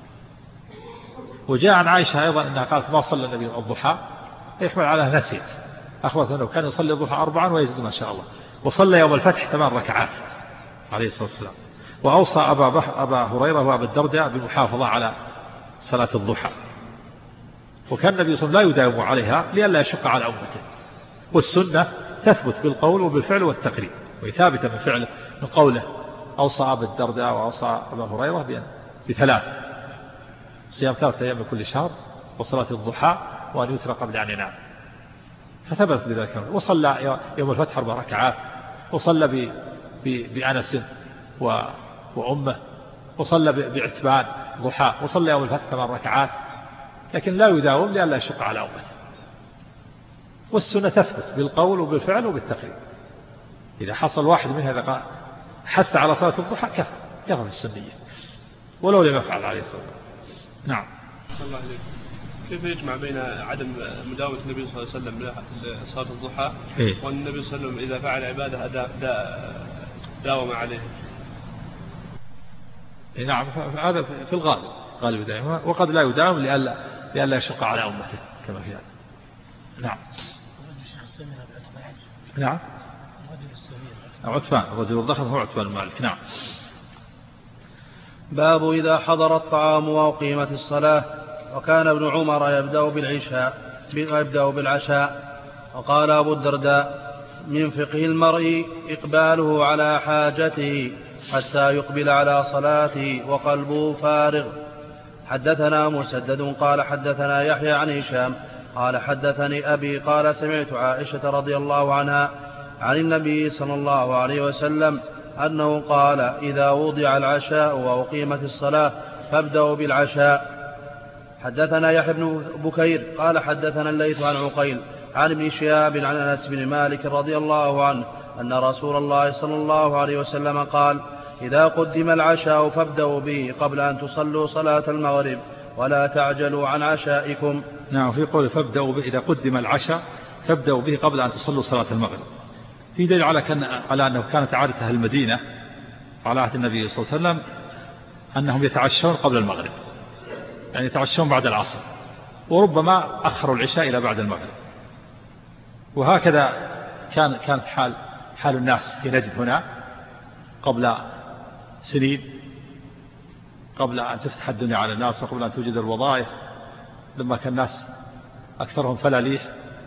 وجاء عن عائشة أيضا أنها قالت ما صلى النبي الضحى، يحمل على نسيت، أخبرت أنه كان يصلي الضحى 4 ويزيد ما شاء الله. وصلى يوم الفتح 8 ركعات عليه الصلاة والسلام. وأوصى أبا هريرة وأبا الدرداء بالمحافظة على صلاة الضحى. وكان النبي صلى الله عليه وسلم لا يداوم عليها لئلا يشق على أمته. والسنة تثبت بالقول وبالفعل والتقرير، وهي ثابتة من فعله من قوله أوصى أبا الدرداء وأوصى أبا هريرة ب3: صيام 3 أيام من كل شهر، وصلاة الضحى، وأن يوتر قبل أن ينام. فثبت بذلك. وصلى يوم الفتح 4 ركعات، وصلى بأنس وأمه، وصلى بعتبان ضحى، وصلى يوم الفتح 8 ركعات، لكن لا يداوم لئلا يشق على أمته. والسنة تثبت بالقول وبالفعل وبالتقرير. إذا حصل واحد منها إذا حث على صلاة الضحى كفى في السنية ولو لم يفعل عليه الصلاة والسلام. نعم. الله عليك. كيف يجمع بين عدم مداومة النبي صلى الله عليه وسلم لصلاة الضحى وأن النبي صلى الله عليه وسلم إذا فعل عبادة داوم عليه؟ نعم، هذا في الغالب دائما، وقد لا يداوم لئلا يشق على أمته كما في هذا. نعم. نعم. عتبان الرجل الضخم هو عتبان المالك. نعم. باب إذا حضر الطعام وأقيمت الصلاة. وكان ابن عمر يبدأ بالعشاء. وقال أبو الدرداء من فقه المرء إقباله على حاجته حتى يقبل على صلاته وقلبه فارغ. حدثنا مسدد قال حدثنا يحيى عن هشام قال حدثني أبي قال سمعت عائشة رضي الله عنها عن النبي صلى الله عليه وسلم أنه قال إذا وضع العشاء وأقيمت الصلاة فابدأوا بالعشاء. حدثنا يحيى بن بكير قال حدثنا الليث عن عقيل عن ابن شهاب عن أنس بن مالك رضي الله عنه أن رسول الله صلى الله عليه وسلم قال إذا قدم العشاء فابدأوا به قبل أن تصلوا صلاة المغرب ولا تعجلوا عن عشائكم. نعم، في قول فابدأوا به إذا قدم العشاء فابدأوا به قبل أن تصلوا صلاة المغرب. في دليل على أنه كانت عادة أهل المدينة على عهد النبي صلى الله عليه وسلم أنهم يتعشون قبل المغرب، يعني يتعشون بعد العصر، وربما أخروا العشاء إلى بعد المغرب. وهكذا كانت حال الناس في نجد هنا قبل سنين، قبل أن تفتح الدنيا على الناس وقبل أن توجد الوظائف، لما كان الناس أكثرهم فلاليح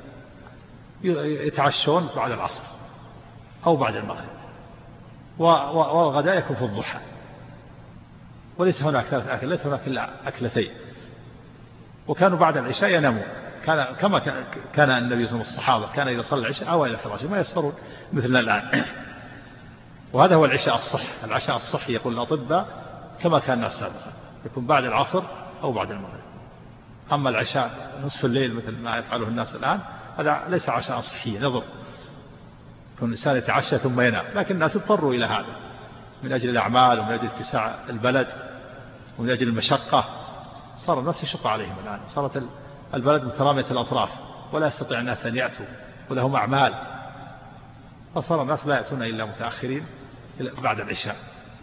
يتعشون بعد العصر أو بعد المغرب، والغداء يكون في الضحى. وليس هناك 3 أكل، ليس هناك إلا 2. وكانوا بعد العشاء ينامون، كما كان النبي صلى الله عليه وسلم الصحابة كان إذا صلى العشاء أو إلى العشاء ما يسهرون مثلنا الآن. وهذا هو العشاء الصحي. العشاء الصحي يقول الأطباء كما كان الناس سابقا يكون بعد العصر أو بعد المغرب. أما العشاء نصف الليل مثل ما يفعله الناس الآن هذا ليس عشاء صحي، نظر يكون الإنسان يتعشى ثم ينام. لكن الناس اضطروا إلى هذا من أجل الأعمال ومن أجل اتساع البلد ومن أجل المشقة. صار الناس يشق عليهم الآن، صارت البلد مترامية الأطراف ولا يستطيع الناس أن يأتوا ولهم أعمال، فصار الناس لا يأتون إلا متأخرين بعد العشاء.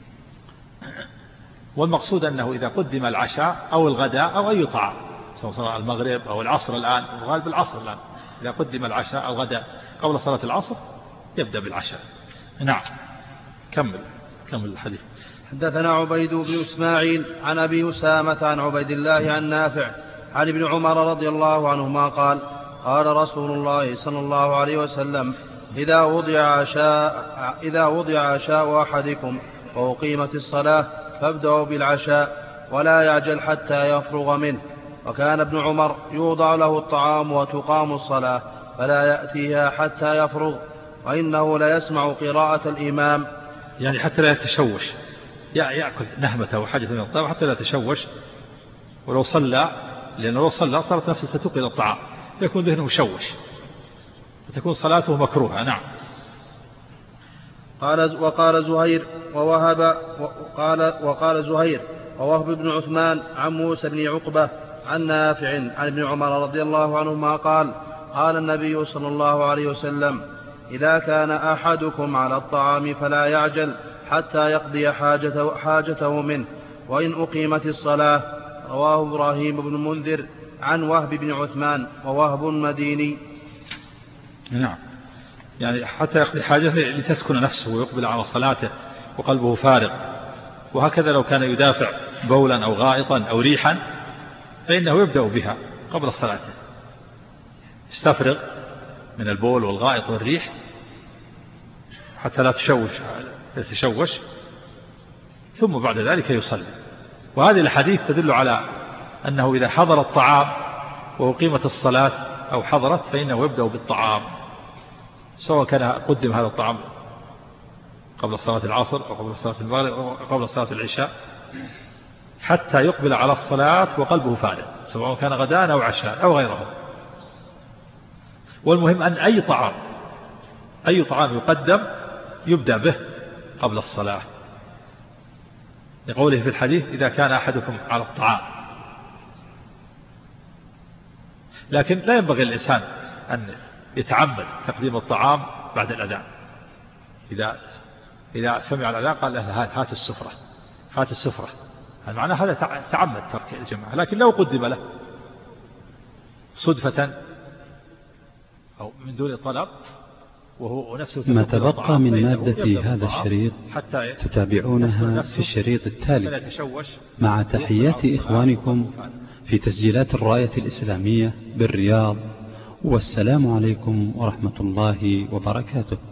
والمقصود أنه إذا قدم العشاء أو الغداء أو أي طعام، سواء صلاة المغرب أو العصر الآن، وغالب العصر الآن، إذا قدم العشاء أو الغداء قبل صلاة العصر يبدأ بالعشاء. نعم. كمل الحديث. حدثنا عبيد بن إسماعيل عن أبي أسامة عن عبيد الله عن نافع عن ابن عمر رضي الله عنهما قال قال رسول الله صلى الله عليه وسلم إذا وضع عشاء أحدكم وأقيمت الصلاة فابدأوا بالعشاء ولا يعجل حتى يفرغ منه. وكان ابن عمر يوضع له الطعام وتقام الصلاة فلا يأتيها حتى يفرغ، وإنه لا يسمع قراءة الإمام، يعني حتى لا يتشوش، يأكل نهمته وحاجة من الطعام حتى لا يتشوش. ولو صلى، لأنه لو صلى صارت نفسه ستوقظ الطعام فيكون ذهنه مشوش فتكون صلاته مكروهة. نعم. وقال زهير ووهب بن عثمان عن موسى بن عقبة عن نافع عن ابن عمر رضي الله عنهما قال قال النبي صلى الله عليه وسلم إذا كان أحدكم على الطعام فلا يعجل حتى يقضي حاجته منه، وإن أقيمت الصلاة. رواه إبراهيم بن المنذر عن وهب بن عثمان، ووهب مديني. نعم، يعني حتى يقضي حاجته لتسكن نفسه ويقبل على صلاته وقلبه فارغ. وهكذا لو كان يدافع بولا أو غائطا أو ريحا فإنه يبدأ بها قبل صلاته، يستفرغ من البول والغائط والريح حتى لا تشوش، ثم بعد ذلك يصلي. وهذه الحديث تدل على أنه إذا حضر الطعام وأقيمت الصلاة أو حضرت فإنه يبدأ بالطعام، سواء كان قدم هذا الطعام قبل صلاة العصر أو قبل صلاة المغرب أو قبل صلاة العشاء، حتى يقبل على الصلاة وقلبه فارغ، سواء كان غداء أو عشاء أو غيره. والمهم أن أي طعام يقدم يبدأ به قبل الصلاة، لقوله في الحديث إذا كان أحدكم على الطعام. لكن لا ينبغي الإنسان أن يتعمد تقديم الطعام بعد الأذان. إذا سمع الأذان قال له هات السفرة، المعنى هذا تعمد ترك الجماعة. لكن لو قدم له صدفة أو من دون طلب وهو نفسه ما تبقى من مادة هذا الشريط تتابعونها في الشريط التالي، مع تحيات إخوانكم في تسجيلات الراية الإسلامية بالرياض، والسلام عليكم ورحمة الله وبركاته.